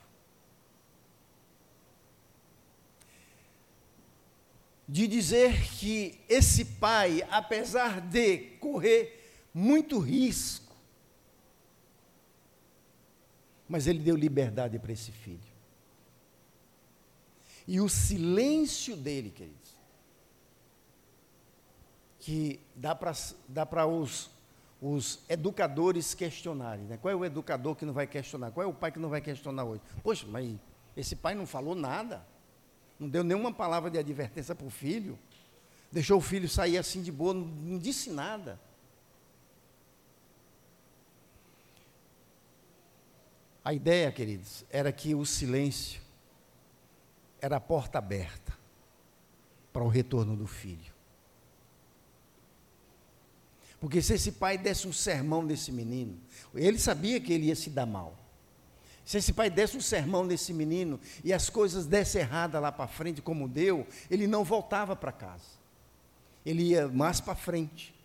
De dizer que esse pai, apesar de correr muito risco, mas ele deu liberdade para esse filho. E o silêncio dele, queridos, que dá para os educadores questionarem, né? Qual é o educador que não vai questionar? Qual é o pai que não vai questionar hoje? Poxa, mas esse pai não falou nada, não deu nenhuma palavra de advertência para o filho, deixou o filho sair assim de boa, não disse nada. A ideia, queridos, era que o silêncio era a porta aberta para o retorno do filho. Porque se esse pai desse um sermão desse menino, ele sabia que ele ia se dar mal. Se esse pai desse um sermão nesse menino e as coisas dessem errada lá para frente, como deu, ele não voltava para casa. Ele ia mais para frente.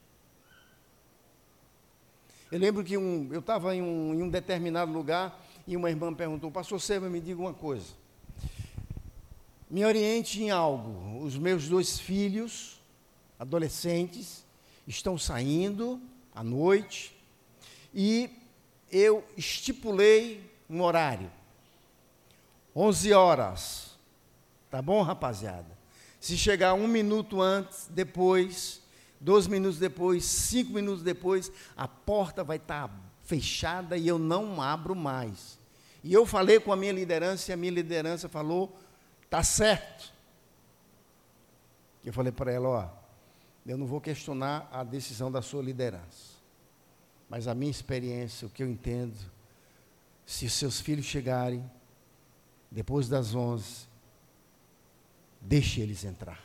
Eu lembro que eu estava em um determinado lugar e uma irmã perguntou: pastor Seba, me diga uma coisa. Me oriente em algo. Os meus 2 filhos, adolescentes, estão saindo à noite e eu estipulei um horário, 11 horas, tá bom, rapaziada? Se chegar 1 minuto antes, depois, 2 minutos depois, 5 minutos depois, a porta vai estar fechada e eu não abro mais. E eu falei com a minha liderança e a minha liderança falou: tá certo. Eu falei para ela: ó, eu não vou questionar a decisão da sua liderança, mas a minha experiência, o que eu entendo, se os seus filhos chegarem depois das 11, deixe eles entrar.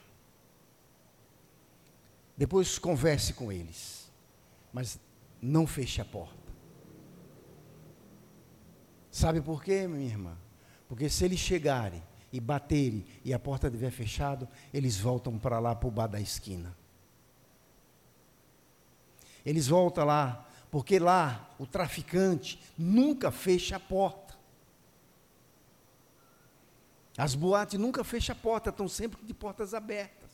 Depois converse com eles, mas não feche a porta. Sabe por quê, minha irmã? Porque se eles chegarem e baterem e a porta estiver fechada, eles voltam para lá, para o bar da esquina. Eles voltam lá, porque lá o traficante nunca fecha a porta. As boates nunca fecham a porta, estão sempre de portas abertas.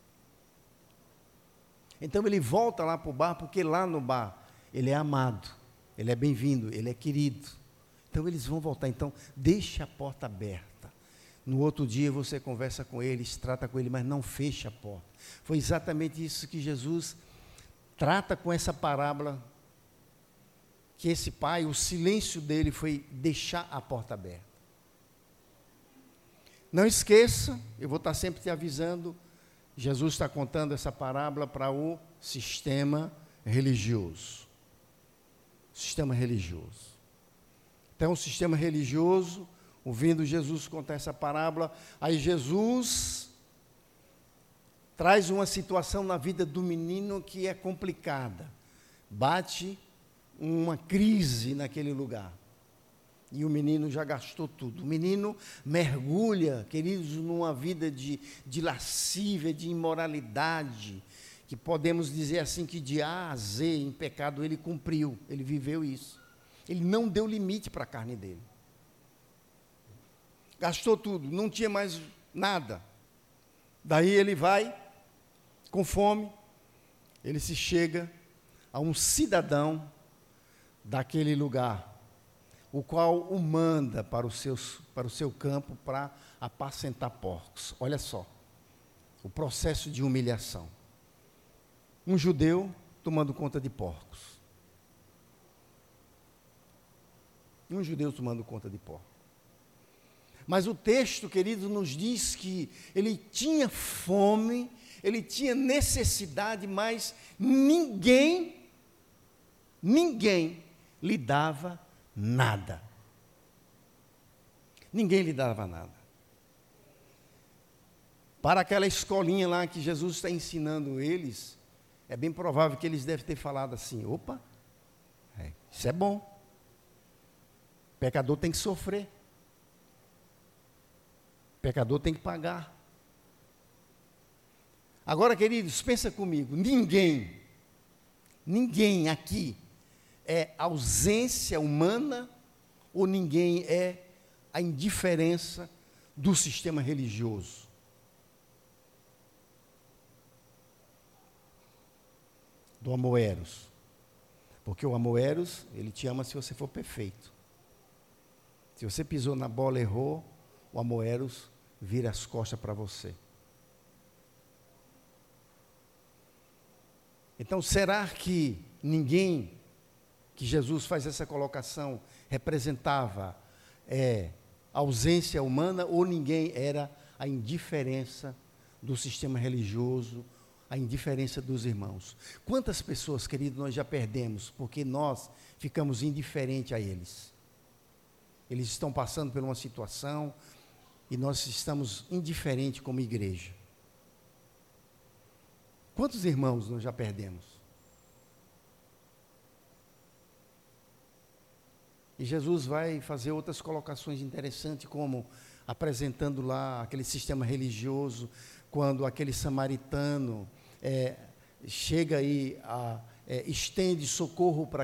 Então ele volta lá para o bar, porque lá no bar ele é amado, ele é bem-vindo, ele é querido. Então eles vão voltar. Então deixe a porta aberta. No outro dia você conversa com eles, trata com ele, mas não feche a porta. Foi exatamente isso que Jesus trata com essa parábola, que esse pai, o silêncio dele foi deixar a porta aberta. Não esqueça, eu vou estar sempre te avisando, Jesus está contando essa parábola para o sistema religioso. Sistema religioso. Então, o sistema religioso, ouvindo Jesus contar essa parábola, aí Jesus traz uma situação na vida do menino que é complicada. Bate uma crise naquele lugar. E o menino já gastou tudo. O menino mergulha, queridos, numa vida de lascívia, de imoralidade, que podemos dizer assim que de A a Z, em pecado, ele cumpriu, ele viveu isso. Ele não deu limite para a carne dele. Gastou tudo, não tinha mais nada. Daí ele vai, com fome, ele se chega a um cidadão daquele lugar, o qual o manda para o seu campo para apacentar porcos. Olha só, o processo de humilhação. Um judeu tomando conta de porcos. Um judeu tomando conta de porcos. Mas o texto, querido, nos diz que ele tinha fome, ele tinha necessidade, mas ninguém lhe dava nada. Ninguém lhe dava nada. Para aquela escolinha lá que Jesus está ensinando eles, é bem provável que eles devem ter falado assim: opa, isso é bom. Pecador tem que sofrer. Pecador tem que pagar. Agora, queridos, pensa comigo, ninguém aqui é ausência humana ou ninguém é a indiferença do sistema religioso? Do Amoeros. Porque o Amoeros, ele te ama se você for perfeito. Se você pisou na bola e errou, o Amoeros vira as costas para você. Então, será que ninguém que Jesus faz essa colocação representava a ausência humana, ou ninguém era a indiferença do sistema religioso, a indiferença dos irmãos? Quantas pessoas, queridos, nós já perdemos porque nós ficamos indiferentes a eles? Eles estão passando por uma situação e nós estamos indiferentes como igreja. Quantos irmãos nós já perdemos? E Jesus vai fazer outras colocações interessantes, como apresentando lá aquele sistema religioso, quando aquele samaritano chega aí, estende socorro para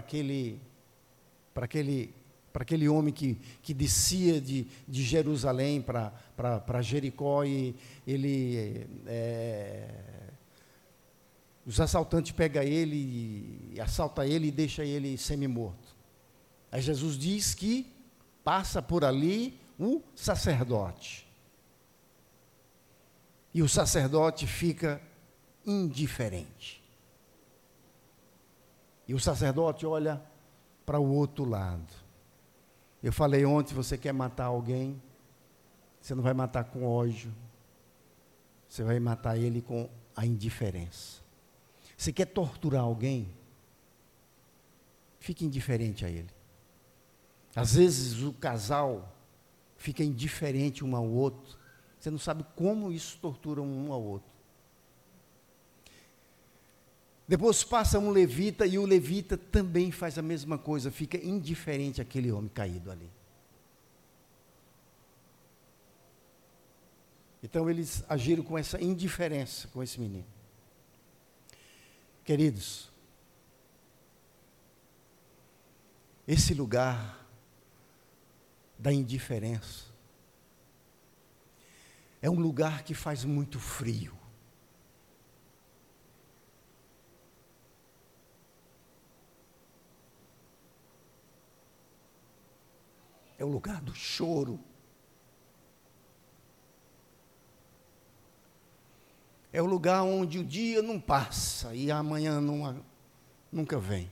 aquele homem que descia de Jerusalém para Jericó, e os assaltantes pegam ele, e assaltam ele e deixam ele semi-morto. Aí Jesus diz que passa por ali o sacerdote. E o sacerdote fica indiferente. E o sacerdote olha para o outro lado. Eu falei ontem, você quer matar alguém, você não vai matar com ódio, você vai matar ele com a indiferença. Você quer torturar alguém, fique indiferente a ele. Às vezes o casal fica indiferente um ao outro, você não sabe como isso tortura um ao outro. Depois passa um levita, e o levita também faz a mesma coisa, fica indiferente àquele homem caído ali. Então eles agiram com essa indiferença com esse menino. Queridos, esse lugar da indiferença é um lugar que faz muito frio. É o lugar do choro. É o lugar onde o dia não passa e amanhã nunca vem.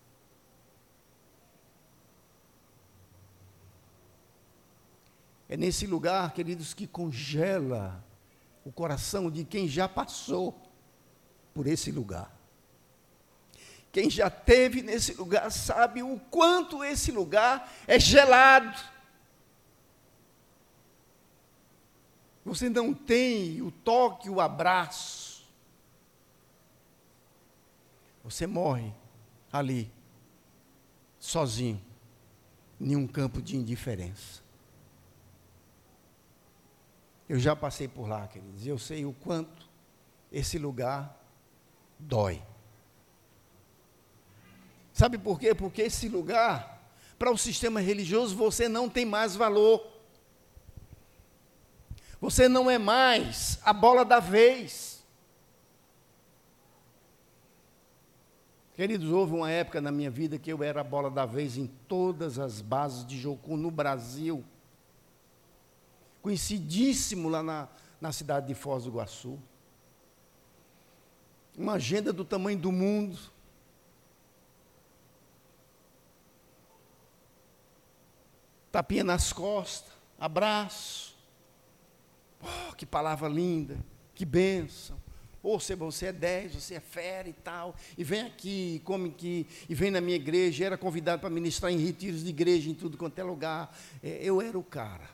É nesse lugar, queridos, que congela o coração de quem já passou por esse lugar. Quem já esteve nesse lugar sabe o quanto esse lugar é gelado. Você não tem o toque, o abraço. Você morre ali, sozinho, em um campo de indiferença. Eu já passei por lá, queridos, e eu sei o quanto esse lugar dói. Sabe por quê? Porque esse lugar, para o sistema religioso, você não tem mais valor. Você não é mais a bola da vez. Queridos, houve uma época na minha vida que eu era a bola da vez em todas as bases de Jocum no Brasil. Conhecidíssimo lá na cidade de Foz do Iguaçu. Uma agenda do tamanho do mundo. Tapinha nas costas, abraço. Oh, que palavra linda, que bênção. Ou você é 10, você é fera e tal, e vem aqui, come aqui, e vem na minha igreja. Era convidado para ministrar em retiros de igreja, em tudo quanto é lugar. Eu era o cara,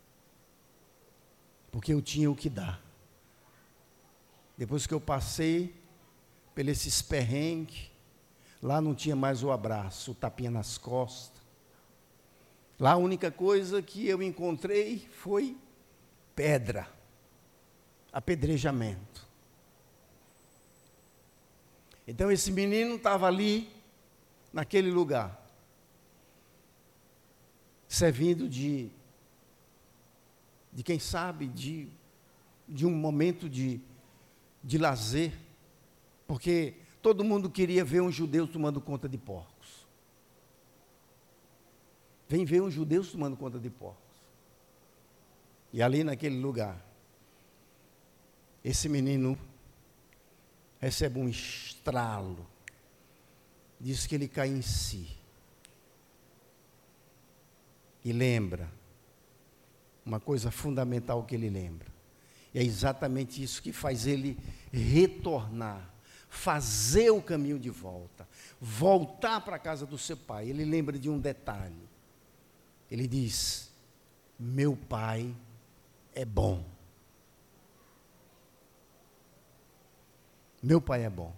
porque eu tinha o que dar. Depois que eu passei por esses perrengues, lá não tinha mais o abraço, o tapinha nas costas. Lá a única coisa que eu encontrei foi pedra, apedrejamento. Então esse menino estava ali, naquele lugar, servindo de quem sabe, de um momento de lazer, porque todo mundo queria ver um judeu tomando conta de porcos. Vem ver uns judeus tomando conta de porcos. E ali naquele lugar, esse menino recebe um estralo. Diz que ele cai em si. E lembra uma coisa fundamental que ele lembra. E é exatamente isso que faz ele retornar, fazer o caminho de volta, voltar para a casa do seu pai. Ele lembra de um detalhe. Ele diz: meu pai é bom. Meu pai é bom.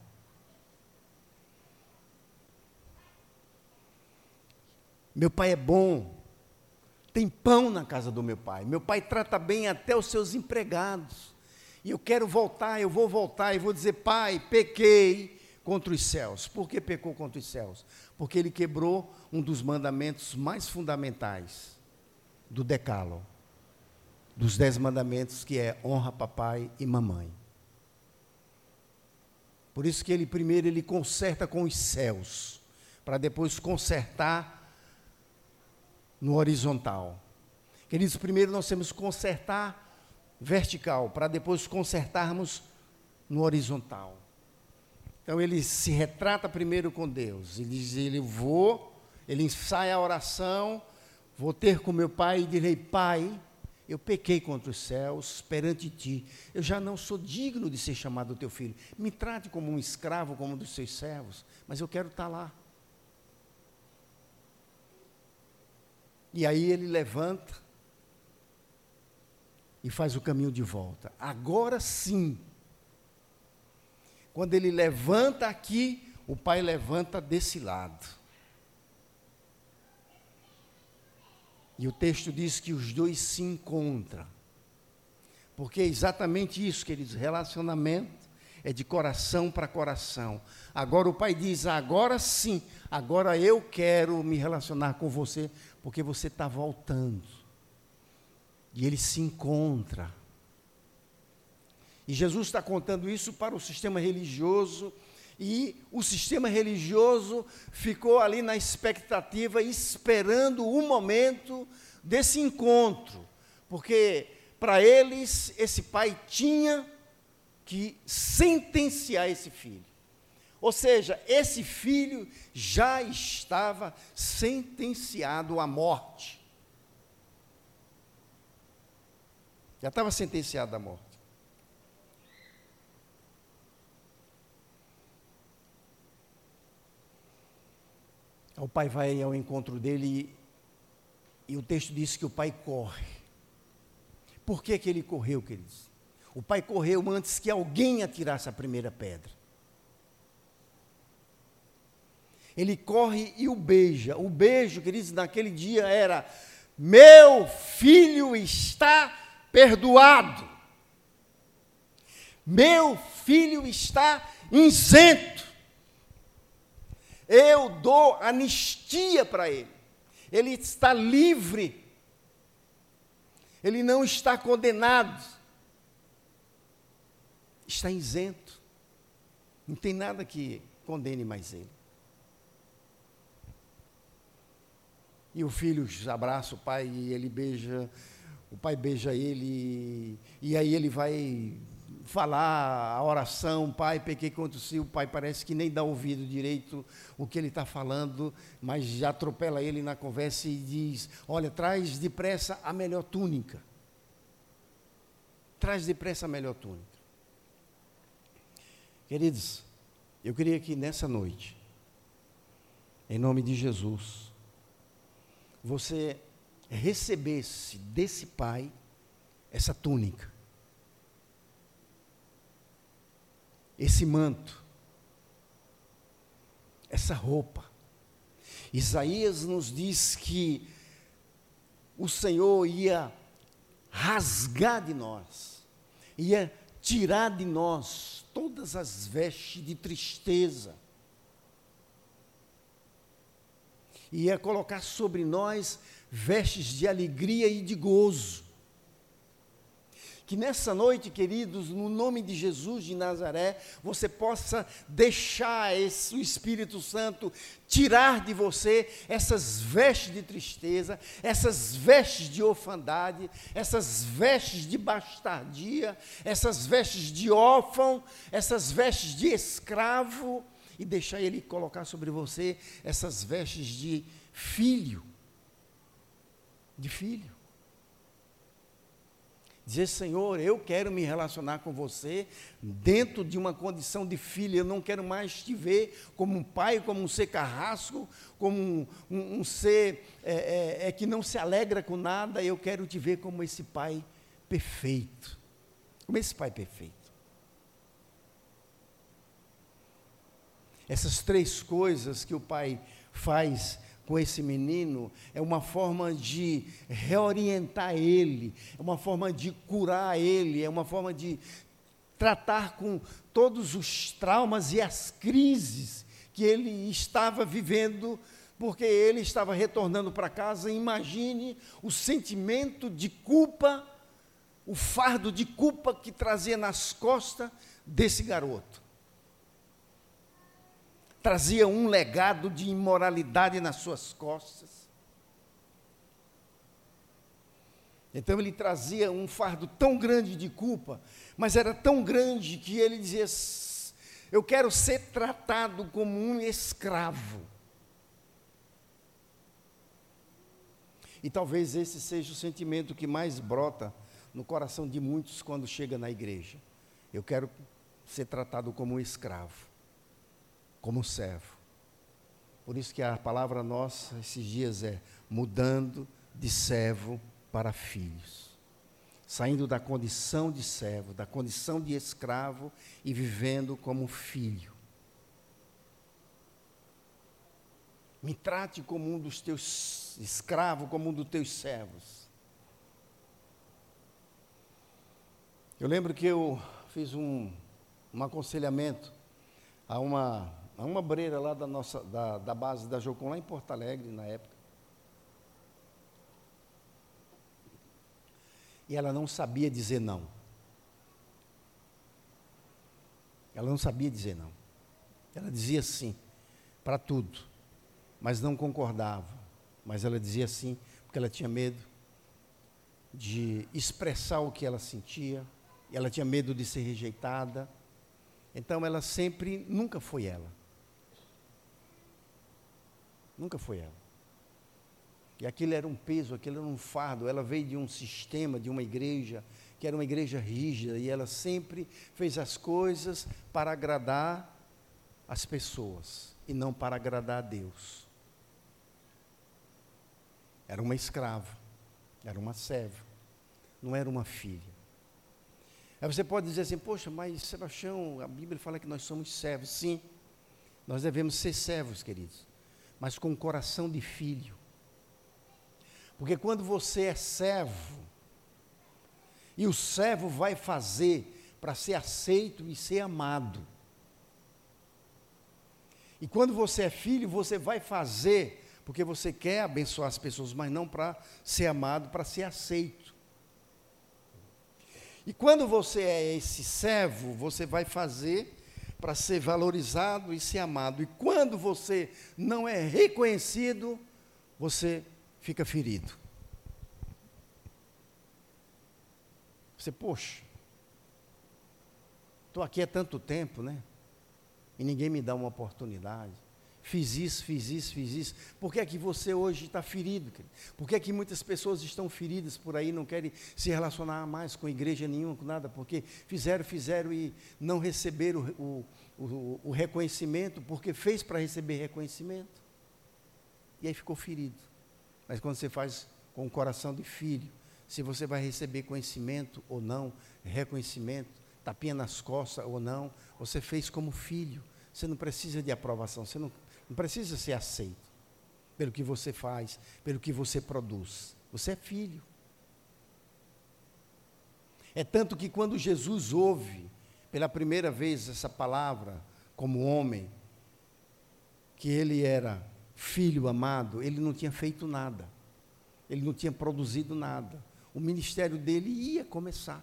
Meu pai é bom. Tem pão na casa do meu pai. Meu pai trata bem até os seus empregados. E eu quero voltar, eu vou voltar e vou dizer, pai, pequei contra os céus. Por que pecou contra os céus? Porque ele quebrou um dos mandamentos mais fundamentais do Decálogo, dos 10 mandamentos, que é honra papai e mamãe. Por isso que ele primeiro ele conserta com os céus, para depois consertar no horizontal. Queridos, primeiro nós temos que consertar vertical, para depois consertarmos no horizontal. Então ele se retrata primeiro com Deus, ele diz, ele ensaia a oração, vou ter com meu pai e direi, pai, eu pequei contra os céus perante ti, eu já não sou digno de ser chamado teu filho, me trate como um escravo, como um dos seus servos, mas eu quero estar lá. E aí ele levanta e faz o caminho de volta. Agora sim, quando ele levanta aqui, o pai levanta desse lado. E o texto diz que os dois se encontram. Porque é exatamente isso, queridos, relacionamento é de coração para coração. Agora o pai diz, agora sim, agora eu quero me relacionar com você, porque você está voltando. E ele se encontra. E Jesus está contando isso para o sistema religioso, e o sistema religioso ficou ali na expectativa, esperando o momento desse encontro, porque para eles esse pai tinha que sentenciar esse filho. Ou seja, esse filho já estava sentenciado à morte. Já estava sentenciado à morte. O pai vai ao encontro dele e o texto diz que o pai corre. Por que ele correu, queridos? O pai correu antes que alguém atirasse a primeira pedra. Ele corre e o beija. O beijo, queridos, naquele dia era: meu filho está perdoado. Meu filho está isento. Eu dou anistia para ele. Ele está livre. Ele não está condenado. Está isento. Não tem nada que condene mais ele. E o filho abraça o pai e ele beija, o pai beija ele, e aí ele vai falar a oração, pai, pequei contra o Senhor. O pai parece que nem dá ouvido direito o que ele está falando, mas já atropela ele na conversa e diz: olha, traz depressa a melhor túnica. Traz depressa a melhor túnica. Queridos, eu queria que nessa noite, em nome de Jesus, você recebesse desse pai essa túnica, esse manto, essa roupa. Isaías nos diz que o Senhor ia rasgar de nós, ia tirar de nós todas as vestes de tristeza, ia colocar sobre nós vestes de alegria e de gozo. Que nessa noite, queridos, no nome de Jesus de Nazaré, você possa deixar o Espírito Santo tirar de você essas vestes de tristeza, essas vestes de orfandade, essas vestes de bastardia, essas vestes de órfão, essas vestes de escravo, e deixar Ele colocar sobre você essas vestes de filho. De filho. Dizer: Senhor, eu quero me relacionar com você dentro de uma condição de filho. Eu não quero mais te ver como um pai, como um ser carrasco, como um ser que não se alegra com nada. Eu quero te ver como esse pai perfeito. Como esse pai perfeito. Essas três coisas que o pai faz com esse menino é uma forma de reorientar ele, é uma forma de curar ele, é uma forma de tratar com todos os traumas e as crises que ele estava vivendo, porque ele estava retornando para casa. Imagine o sentimento de culpa, o fardo de culpa que trazia nas costas desse garoto. Trazia um legado de imoralidade nas suas costas. Então ele trazia um fardo tão grande de culpa, mas era tão grande que ele dizia: eu quero ser tratado como um escravo. E talvez esse seja o sentimento que mais brota no coração de muitos quando chega na igreja. Eu quero ser tratado como um escravo, como um servo. Por isso que a palavra nossa esses dias é mudando de servo para filhos. Saindo da condição de servo, da condição de escravo e vivendo como filho. Me trate como um dos teus escravos, como um dos teus servos. Eu lembro que eu fiz um aconselhamento a uma obreira lá da base da Jocum, lá em Porto Alegre, na época. E ela não sabia dizer não. Ela não sabia dizer não. Ela dizia sim para tudo, mas não concordava. Mas ela dizia sim porque ela tinha medo de expressar o que ela sentia, ela tinha medo de ser rejeitada. Então ela sempre, nunca foi ela. Nunca foi ela. E aquilo era um peso, aquilo era um fardo. Ela veio de um sistema, de uma igreja, que era uma igreja rígida, e ela sempre fez as coisas para agradar as pessoas, e não para agradar a Deus. Era uma escrava, era uma serva, não era uma filha. Aí você pode dizer assim: poxa, mas Sebastião, a Bíblia fala que nós somos servos. Sim, nós devemos ser servos, queridos, mas com o coração de filho. Porque quando você é servo, e o servo vai fazer para ser aceito e ser amado. E quando você é filho, você vai fazer porque você quer abençoar as pessoas, mas não para ser amado, para ser aceito. E quando você é esse servo, você vai fazer para ser valorizado e ser amado. E quando você não é reconhecido, você fica ferido. Você, poxa, estou aqui há tanto tempo, né? E ninguém me dá uma oportunidade. Fiz isso. Por que é que você hoje está ferido? Por que é que muitas pessoas estão feridas por aí, não querem se relacionar mais com igreja nenhuma, com nada? Porque fizeram e não receberam o reconhecimento, porque fez para receber reconhecimento. E aí ficou ferido. Mas quando você faz com o coração de filho, se você vai receber conhecimento ou não, reconhecimento, tapinha nas costas ou não, você fez como filho. Você não precisa de aprovação, você não precisa ser aceito pelo que você faz, pelo que você produz. Você é filho. É tanto que quando Jesus ouve pela primeira vez essa palavra como homem, que ele era filho amado, ele não tinha feito nada. Ele não tinha produzido nada. O ministério dele ia começar.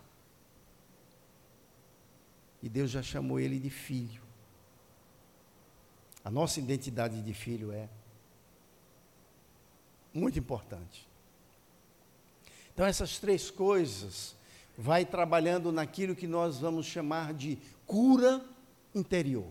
E Deus já chamou ele de filho. A nossa identidade de filho é muito importante. Então essas três coisas vai trabalhando naquilo que nós vamos chamar de cura interior.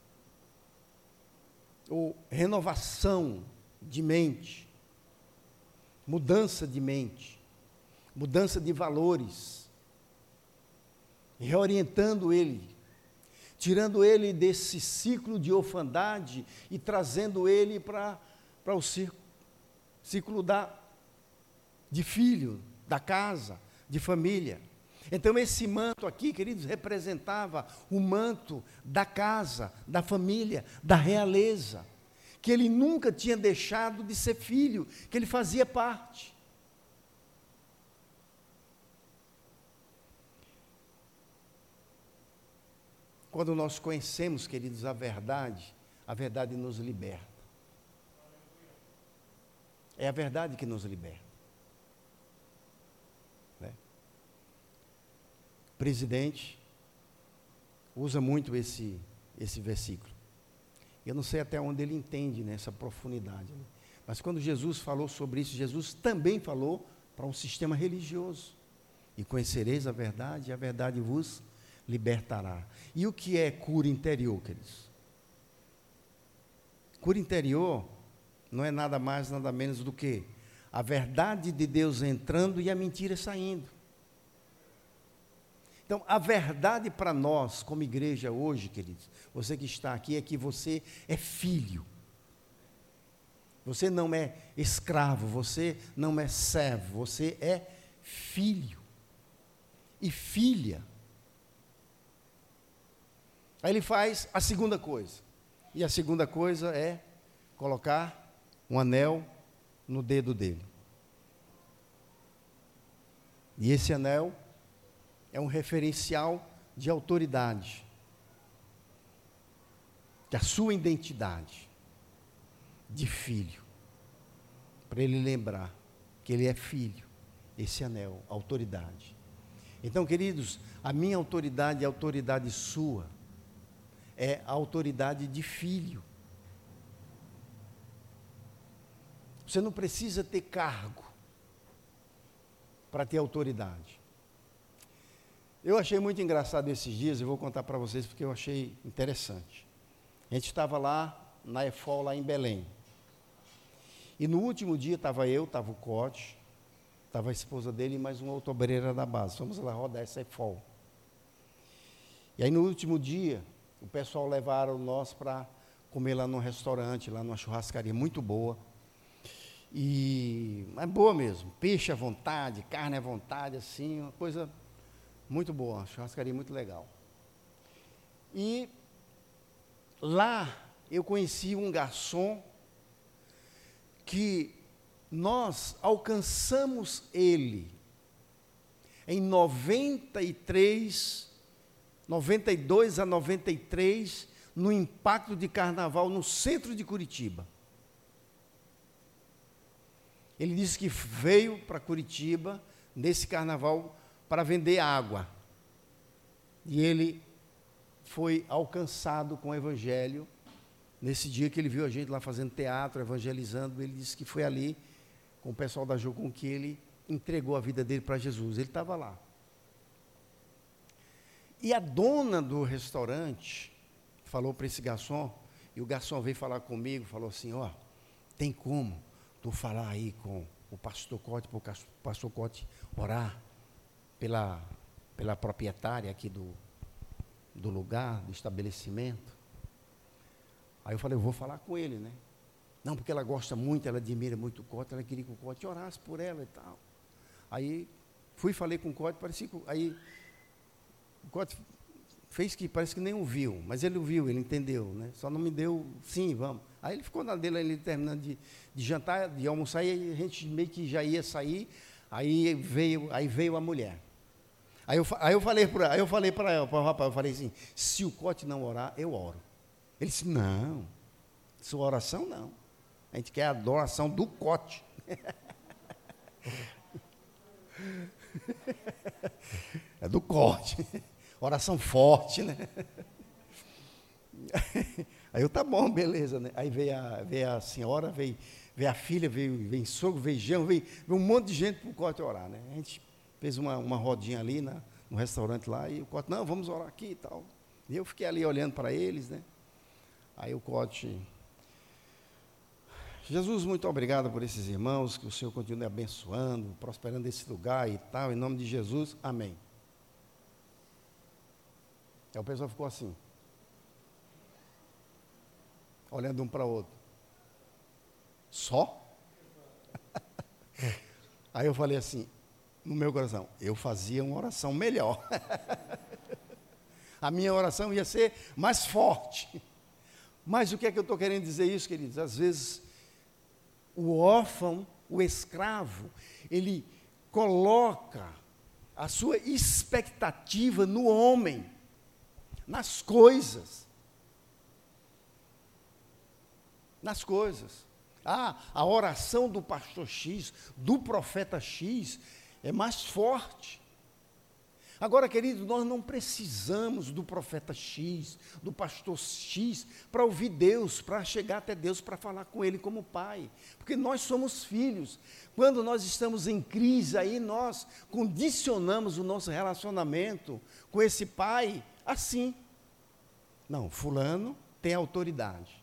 Ou renovação de mente. Mudança de mente. Mudança de valores. Reorientando ele. Tirando ele desse ciclo de orfandade e trazendo ele para o ciclo de filho, da casa, de família. Então esse manto aqui, queridos, representava o manto da casa, da família, da realeza, que ele nunca tinha deixado de ser filho, que ele fazia parte. Quando nós conhecemos, queridos, a verdade nos liberta. É a verdade que nos liberta. Né? O presidente usa muito esse versículo. Eu não sei até onde ele entende nessa profundidade. Né? Mas quando Jesus falou sobre isso, Jesus também falou para um sistema religioso. E conhecereis a verdade, e a verdade vos libertará. E o que é cura interior, queridos? Cura interior não é nada mais, nada menos do que a verdade de Deus entrando e a mentira saindo. Então, a verdade para nós, como igreja hoje, queridos, você que está aqui, é que você é filho. Você não é escravo, você não é servo, você é filho e filha. Aí ele faz a segunda coisa. E a segunda coisa é colocar um anel no dedo dele. E esse anel é um referencial de autoridade, da sua identidade de filho, para ele lembrar que ele é filho, esse anel, autoridade. Então, queridos, a minha autoridade é a autoridade sua, é a autoridade de filho. Você não precisa ter cargo para ter autoridade. Eu achei muito engraçado esses dias, eu vou contar para vocês porque eu achei interessante. A gente estava lá na EFOL, lá em Belém. E no último dia estava eu, estava o Cote, estava a esposa dele e mais uma outra obreira da base. Fomos lá rodar essa EFOL. E aí no último dia, o pessoal levaram nós para comer lá num restaurante, lá numa churrascaria muito boa. E é boa mesmo, peixe à vontade, carne à vontade, assim, uma coisa muito boa, uma churrascaria muito legal. E lá eu conheci um garçom que nós alcançamos ele em 92 a 93, no impacto de carnaval no centro de Curitiba. Ele disse que veio para Curitiba, nesse carnaval, para vender água. E ele foi alcançado com o evangelho, nesse dia que ele viu a gente lá fazendo teatro, evangelizando. Ele disse que foi ali, com o pessoal da Jocum, que ele entregou a vida dele para Jesus. Ele estava lá. E a dona do restaurante falou para esse garçom, e o garçom veio falar comigo, falou assim, ó, tem como tu falar aí com o pastor Cote, para o pastor Cote orar pela proprietária aqui do lugar, do estabelecimento? Aí eu falei, eu vou falar com ele, né? Não, porque ela gosta muito, ela admira muito o Cote, ela queria que o Cote orasse por ela e tal. Aí fui, falei com o Cote, parecia que... Aí o Cote fez que parece que nem ouviu, mas ele ouviu, ele entendeu, né? Só não me deu, sim, vamos. Aí ele ficou na dele, ele terminando de jantar, de almoçar, e a gente meio que já ia sair, aí veio a mulher. Aí eu falei para ela, para o rapaz, eu falei assim, se o Cote não orar, eu oro. Ele disse, não, sua oração não. A gente quer a adoração do Cote. É do Cote. Oração forte, né? Aí eu, tá bom, beleza, né? Aí veio a senhora, veio a filha, veio sogro, veio genro, veio um monte de gente para o Cote orar, né? A gente fez uma rodinha ali no restaurante lá, e o Cote, não, vamos orar aqui e tal. E eu fiquei ali olhando para eles, né? Aí o Cote, Jesus, muito obrigado por esses irmãos, que o Senhor continue abençoando, prosperando esse lugar e tal, em nome de Jesus, amém. Aí o pessoal ficou assim, olhando um para o outro. Só? Aí eu falei assim, no meu coração, eu fazia uma oração melhor. A minha oração ia ser mais forte. Mas o que é que eu estou querendo dizer isso, queridos? Às vezes, o órfão, o escravo, ele coloca a sua expectativa no homem, nas coisas. Nas coisas. A oração do pastor X, do profeta X, é mais forte. Agora, querido, nós não precisamos do profeta X, do pastor X, para ouvir Deus, para chegar até Deus, para falar com Ele como Pai. Porque nós somos filhos. Quando nós estamos em crise, aí nós condicionamos o nosso relacionamento com esse Pai assim. Não, fulano tem autoridade.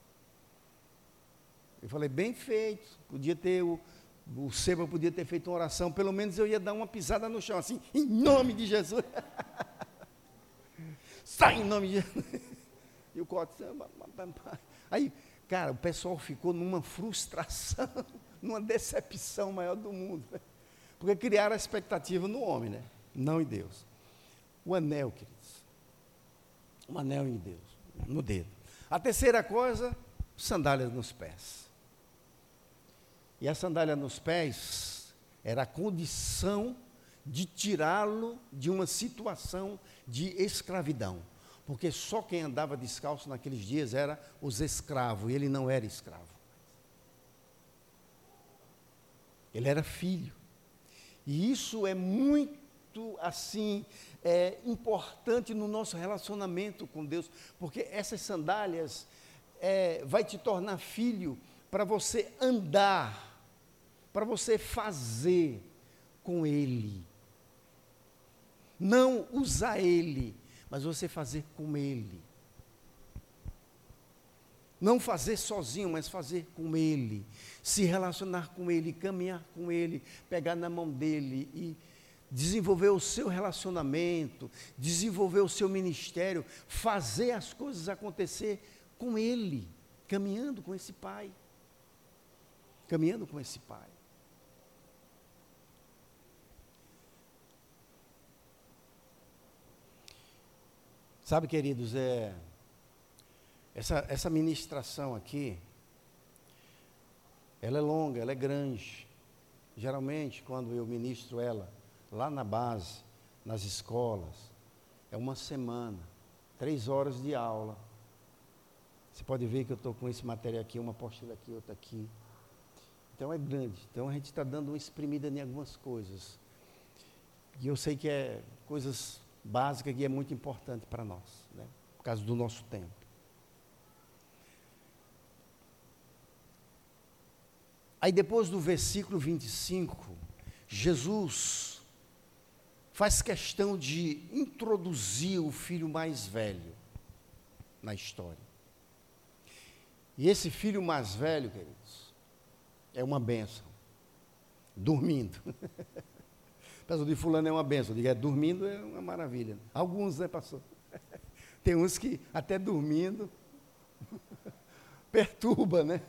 Eu falei, bem feito, podia ter o Seba podia ter feito uma oração, pelo menos eu ia dar uma pisada no chão, assim, em nome de Jesus. Sai em nome de Jesus. E o Cote, aí, cara, o pessoal ficou numa frustração, numa decepção maior do mundo, porque criaram a expectativa no homem, né? Não em Deus. O anel, queridos, um anel em Deus, no dedo. A terceira coisa, sandálias nos pés. E a sandália nos pés era a condição de tirá-lo de uma situação de escravidão. Porque só quem andava descalço naqueles dias era os escravos, e ele não era escravo. Ele era filho. E isso é muito, assim, importante no nosso relacionamento com Deus, porque essas sandálias vai te tornar filho para você andar, para você fazer com Ele. Não usar Ele, mas você fazer com Ele. Não fazer sozinho, mas fazer com Ele. Se relacionar com Ele, caminhar com Ele, pegar na mão dEle e desenvolver o seu relacionamento, desenvolver o seu ministério, fazer as coisas acontecer com Ele, caminhando com esse Pai. Caminhando com esse Pai. Sabe, queridos, essa ministração aqui, ela é longa, ela é grande. Geralmente, quando eu ministro ela, lá na base, nas escolas, é uma semana, 3 horas de aula. Você pode ver que eu estou com esse material aqui, uma apostila aqui, outra aqui. Então é grande. Então a gente está dando uma exprimida em algumas coisas. E eu sei que é coisas básicas que é muito importante para nós, né? Por causa do nosso tempo. Aí depois do versículo 25, Jesus faz questão de introduzir o filho mais velho na história. E esse filho mais velho, queridos, é uma bênção. Dormindo. Pastor, de fulano é uma bênção. Eu digo, dormindo é uma maravilha. Alguns, né, pastor? Tem uns que até dormindo perturba, né?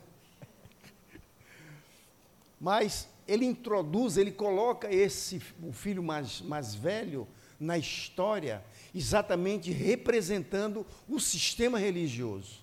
Mas ele introduz, ele coloca o filho mais velho na história, exatamente representando o sistema religioso.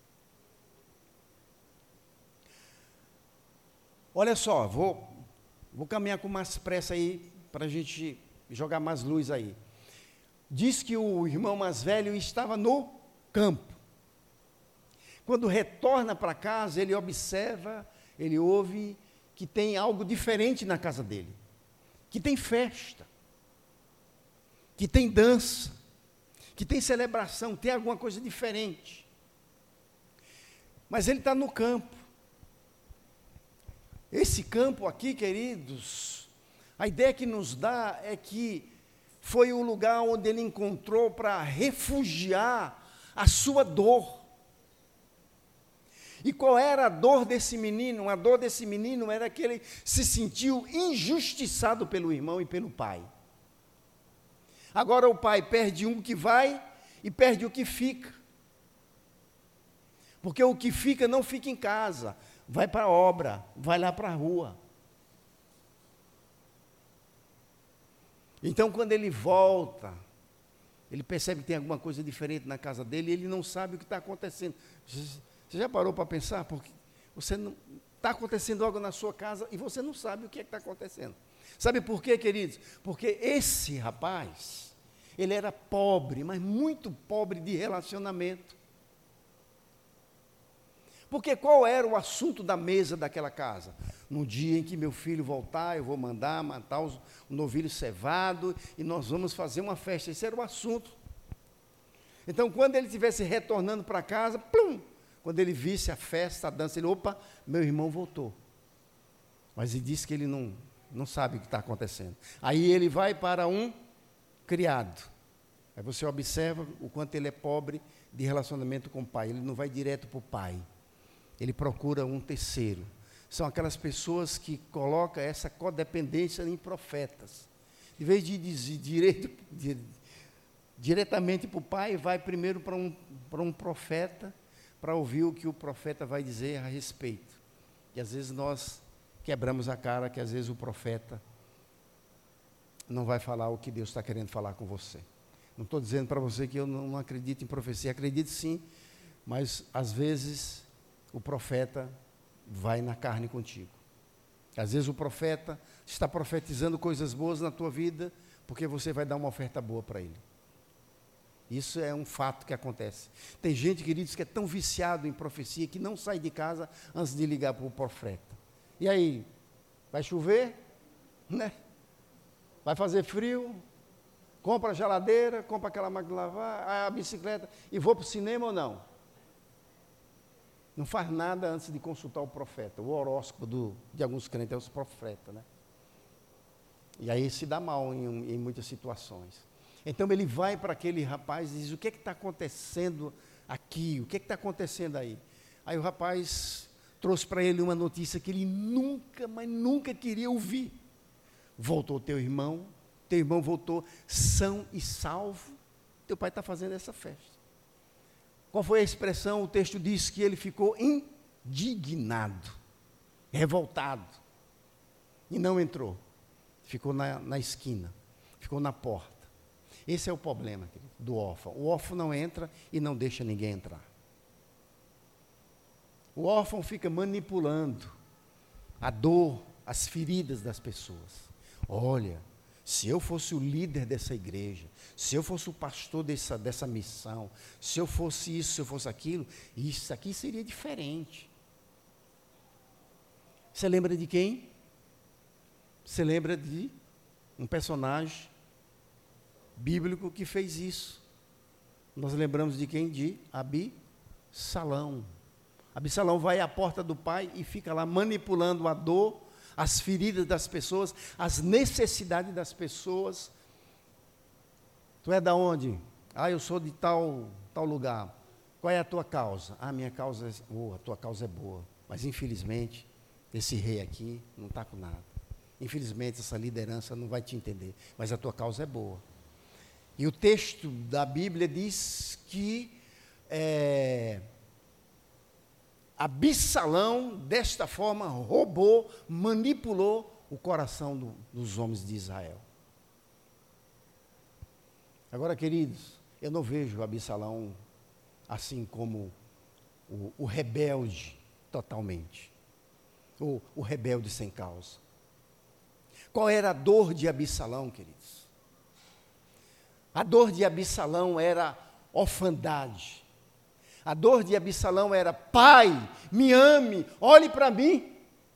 Olha só, vou caminhar com mais pressa aí, para a gente jogar mais luz aí. Diz que o irmão mais velho estava no campo. Quando retorna para casa, ele observa, ele ouve que tem algo diferente na casa dele. Que tem festa, que tem dança, que tem celebração, tem alguma coisa diferente. Mas ele está no campo. Esse campo aqui, queridos, a ideia que nos dá é que foi o lugar onde ele encontrou para refugiar a sua dor. E qual era a dor desse menino? A dor desse menino era que ele se sentiu injustiçado pelo irmão e pelo pai. Agora o pai perde um que vai e perde o que fica. Porque o que fica não fica em casa, vai para a obra, vai lá para a rua. Então, quando ele volta, Ele percebe que tem alguma coisa diferente na casa dele e ele não sabe o que está acontecendo. Você já parou para pensar? Porque você não está acontecendo algo na sua casa e você não sabe o que é que está acontecendo. Sabe por quê, queridos? Porque esse rapaz, ele era pobre, mas muito pobre de relacionamento. Porque qual era o assunto da mesa daquela casa? No dia em que meu filho voltar, eu vou mandar matar o novilho cevado e nós vamos fazer uma festa. Esse era o assunto. Então, quando ele estivesse retornando para casa, plum, quando ele visse a festa, a dança, ele, opa, meu irmão voltou. Mas ele disse que ele não sabe o que está acontecendo. Aí ele vai para um criado. Aí você observa o quanto ele é pobre de relacionamento com o pai. Ele não vai direto para o pai. Ele procura um terceiro. São aquelas pessoas que colocam essa codependência em profetas. De vez de dizer diretamente para o pai, vai primeiro para um profeta, para ouvir o que o profeta vai dizer a respeito. E às vezes nós quebramos a cara, que às vezes o profeta não vai falar o que Deus está querendo falar com você. Não estou dizendo para você que eu não acredito em profecia, acredito sim, mas às vezes o profeta vai na carne contigo. Às vezes o profeta está profetizando coisas boas na tua vida, porque você vai dar uma oferta boa para ele. Isso é um fato que acontece. Tem gente, queridos, que é tão viciado em profecia que não sai de casa antes de ligar para o profeta. E aí, vai chover? Né? Vai fazer frio? Compra a geladeira, compra aquela máquina de lavar, a bicicleta, e vou para o cinema ou não? Não faz nada antes de consultar o profeta. O horóscopo de alguns crentes é os profetas, né? E aí se dá mal em muitas situações. Então ele vai para aquele rapaz e diz, o que está acontecendo aqui? O que está acontecendo aí? Aí o rapaz trouxe para ele uma notícia que ele nunca, mas nunca queria ouvir. Voltou teu irmão voltou são e salvo, teu pai está fazendo essa festa. Qual foi a expressão? O texto diz que ele ficou indignado, revoltado, e não entrou. Ficou na esquina, ficou na porta. Esse é o problema, querido, do órfão. O órfão não entra e não deixa ninguém entrar. O órfão fica manipulando a dor, as feridas das pessoas. Olha, se eu fosse o líder dessa igreja, se eu fosse o pastor dessa missão, se eu fosse isso, se eu fosse aquilo, isso aqui seria diferente. Você lembra de quem? Você lembra de um personagem bíblico que fez isso. Nós lembramos de quem? De Absalão. Absalão vai à porta do pai e fica lá manipulando a dor, as feridas das pessoas, as necessidades das pessoas. Tu é da onde? Ah, eu sou de tal lugar. Qual é a tua causa? Ah, minha causa é boa, a tua causa é boa. Mas infelizmente, esse rei aqui não está com nada. Infelizmente, essa liderança não vai te entender. Mas a tua causa é boa. E o texto da Bíblia diz que Absalão, desta forma, roubou, manipulou o coração dos homens de Israel. Agora, queridos, eu não vejo Absalão assim como o rebelde totalmente, ou o rebelde sem causa. Qual era a dor de Absalão, queridos? A dor de Absalão era orfandade. A dor de Absalão era, pai, me ame, olhe para mim.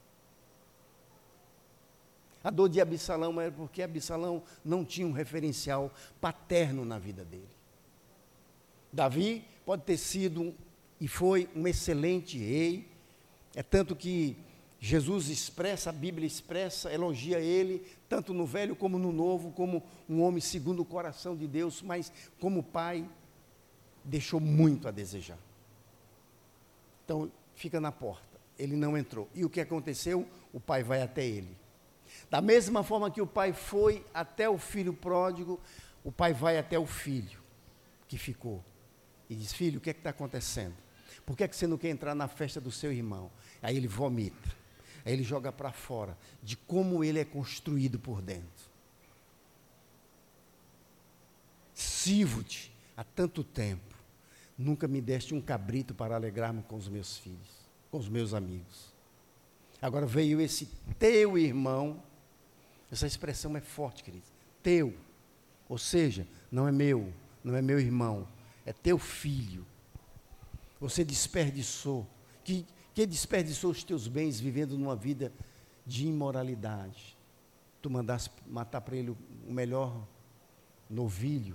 A dor de Absalão era porque Absalão não tinha um referencial paterno na vida dele. Davi pode ter sido e foi um excelente rei, é tanto que Jesus expressa, a Bíblia expressa, elogia ele, tanto no Velho como no Novo, como um homem segundo o coração de Deus, mas como pai, deixou muito a desejar. Então, fica na porta, ele não entrou. E o que aconteceu? O pai vai até ele. Da mesma forma que o pai foi até o filho pródigo, o pai vai até o filho que ficou. E diz, filho, o que é que está acontecendo? Por que é que você não quer entrar na festa do seu irmão? Aí ele vomita. Aí ele joga para fora de como ele é construído por dentro. sirvo-te há tanto tempo, nunca me deste um cabrito para alegrar-me com os meus filhos, com os meus amigos. Agora veio esse teu irmão, essa expressão é forte, querido, teu, ou seja, não é meu irmão, é teu filho. Você desperdiçou, que desperdiçou os teus bens vivendo numa vida de imoralidade. Tu mandasse matar para ele o melhor novilho.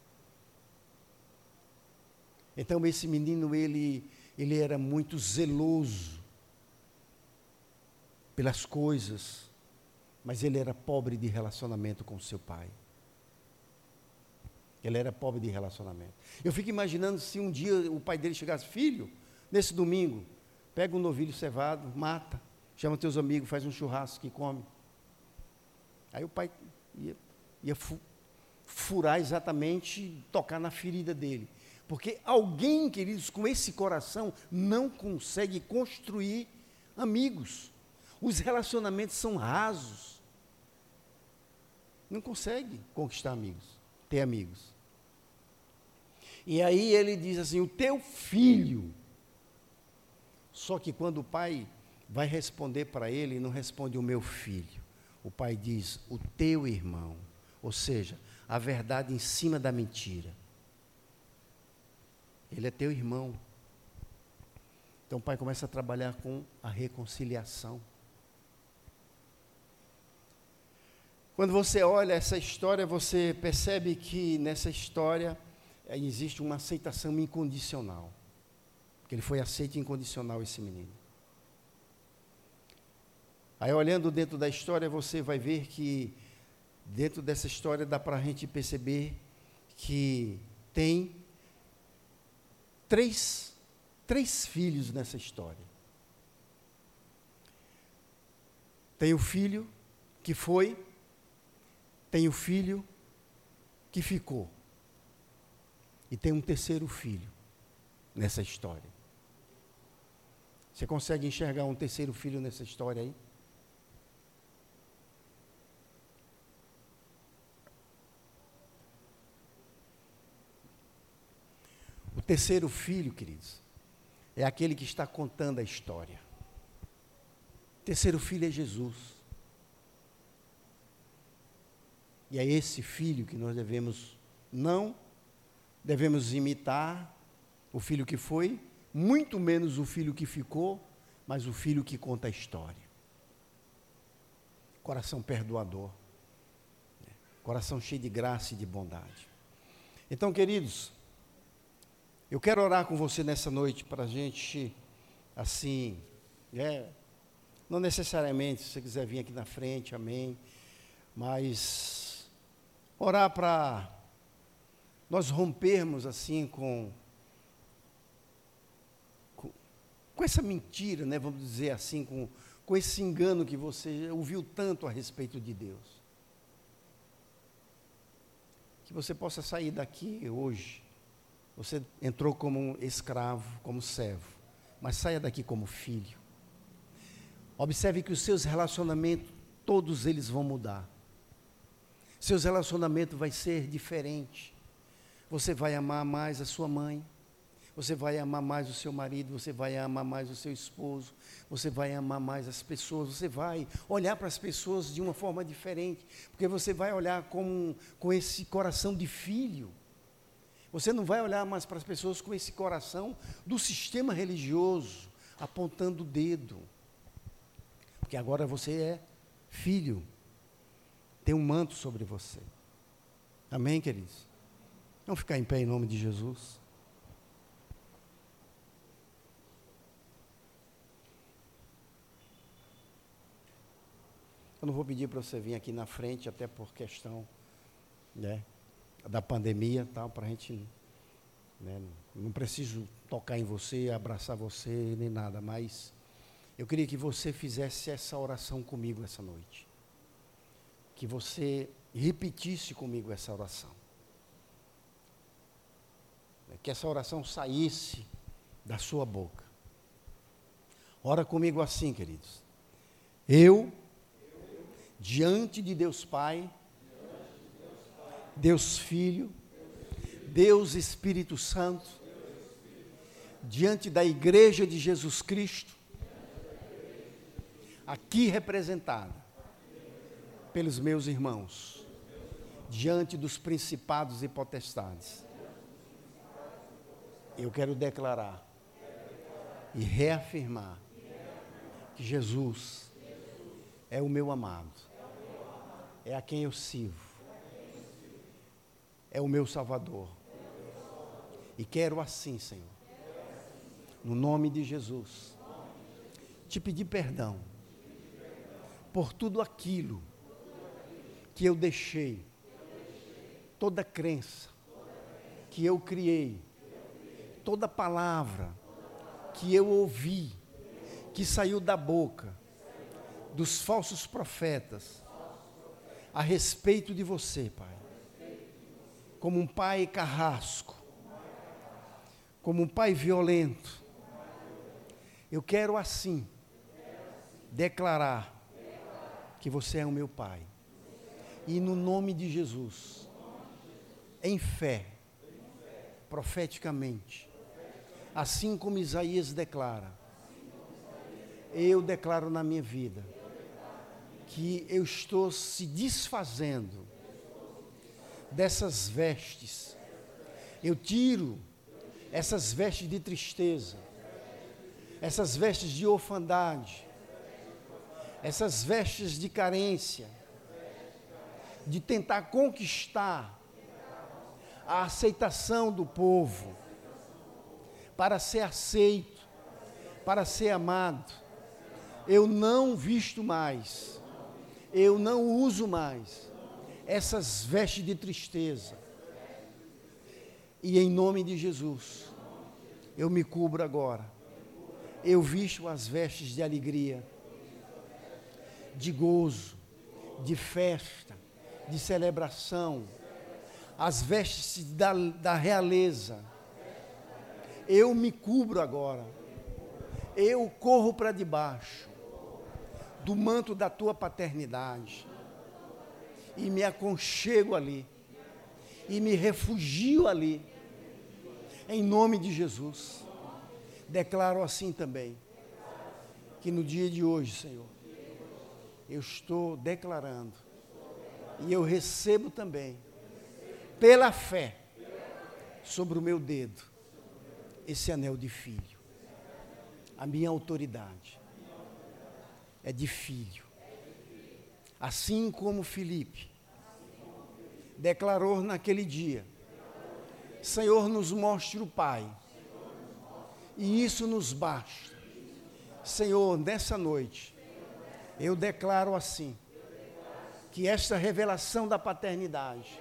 Então esse menino, ele era muito zeloso pelas coisas, mas ele era pobre de relacionamento com seu pai. Ele era pobre de relacionamento. Eu fico imaginando se um dia o pai dele chegasse: filho, nesse domingo, pega um novilho cevado, mata, chama teus amigos, faz um churrasco e come. Aí o pai ia furar exatamente, tocar na ferida dele. Porque alguém, queridos, com esse coração, não consegue construir amigos. Os relacionamentos são rasos. Não consegue conquistar amigos, ter amigos. E aí ele diz assim: o teu filho. Só que quando o pai vai responder para ele, não responde o meu filho. O pai diz, o teu irmão. Ou seja, a verdade em cima da mentira. Ele é teu irmão. Então o pai começa a trabalhar com a reconciliação. Quando você olha essa história, você percebe que nessa história existe uma aceitação incondicional. Que ele foi aceito incondicional, esse menino. Aí olhando dentro da história, você vai ver que dentro dessa história dá para a gente perceber que tem três filhos nessa história. Tem o filho que foi, tem o filho que ficou. E tem um terceiro filho nessa história. Você consegue enxergar um terceiro filho nessa história aí? O terceiro filho, queridos, é aquele que está contando a história. O terceiro filho é Jesus. E é esse filho que nós não devemos imitar, o filho que foi, muito menos o filho que ficou, mas o filho que conta a história. Coração perdoador, coração cheio de graça e de bondade. Então, queridos, eu quero orar com você nessa noite para a gente, assim, não necessariamente, se você quiser vir aqui na frente, amém, mas orar para nós rompermos assim com essa mentira, né, vamos dizer assim, com esse engano que você ouviu tanto a respeito de Deus. Que você possa sair daqui hoje. Você entrou como escravo, como servo, mas saia daqui como filho. Observe que os seus relacionamentos, todos eles vão mudar. Seus relacionamentos vai ser diferente. Você vai amar mais a sua mãe, você vai amar mais o seu marido, você vai amar mais o seu esposo, você vai amar mais as pessoas, você vai olhar para as pessoas de uma forma diferente, porque você vai olhar com esse coração de filho. Você não vai olhar mais para as pessoas com esse coração do sistema religioso, apontando o dedo. Porque agora você é filho, tem um manto sobre você. Amém, queridos? Vamos ficar em pé em nome de Jesus. Eu não vou pedir para você vir aqui na frente, até por questão, né, da pandemia, tal, para a gente, né, não preciso tocar em você, abraçar você, nem nada, mas eu queria que você fizesse essa oração comigo essa noite. Que você repetisse comigo essa oração. Que essa oração saísse da sua boca. Ora comigo assim, queridos. Eu, diante de Deus Pai, Deus Filho Deus Espírito Santo, diante da Igreja de Jesus Cristo, aqui representada pelos meus irmãos, diante dos principados e potestades, eu quero declarar e reafirmar que Jesus é o meu amado, é a quem eu sirvo, é o meu Salvador. E quero assim, Senhor, no nome de Jesus, te pedir perdão por tudo aquilo que eu deixei, toda crença que eu criei, toda palavra que eu ouvi, que saiu da boca dos falsos profetas a respeito de você, Pai. Como um pai carrasco, como um pai violento, eu quero assim declarar que você é o meu Pai. E no nome de Jesus, em fé, profeticamente, assim como Isaías declara, eu declaro na minha vida que eu estou se desfazendo dessas vestes. Eu tiro essas vestes de tristeza, essas vestes de orfandade, essas vestes de carência, de tentar conquistar a aceitação do povo, para ser aceito, para ser amado. Eu não visto mais, eu não uso mais essas vestes de tristeza. E em nome de Jesus, eu me cubro agora. Eu visto as vestes de alegria, de gozo, de festa, de celebração, as vestes da realeza. Eu me cubro agora. Eu corro para debaixo do manto da tua paternidade e me aconchego ali e me refugio ali, em nome de Jesus. Declaro assim também, que no dia de hoje, Senhor, eu estou declarando, e eu recebo também, pela fé, sobre o meu dedo, esse anel de filho. A minha autoridade é de filho. Assim como Filipe declarou naquele dia, Senhor, nos mostre o Pai, e isso nos basta. Senhor, nessa noite, eu declaro assim, que esta revelação da paternidade,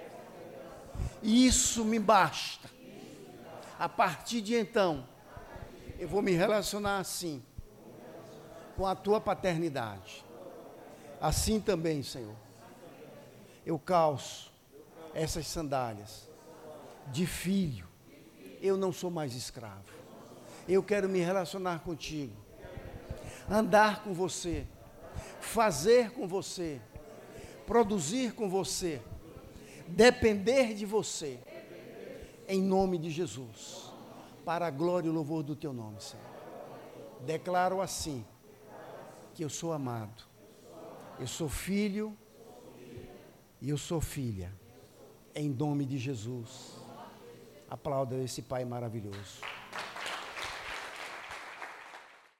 isso me basta. A partir de então, eu vou me relacionar assim, com a tua paternidade. Assim também, Senhor, eu calço essas sandálias de filho. Eu não sou mais escravo. Eu quero me relacionar contigo, andar com você, fazer com você, produzir com você, depender de você, em nome de Jesus, para a glória e o louvor do teu nome, Senhor. Declaro assim, que eu sou amado, eu sou filho e eu sou filha, em nome de Jesus. Aplauda esse Pai maravilhoso.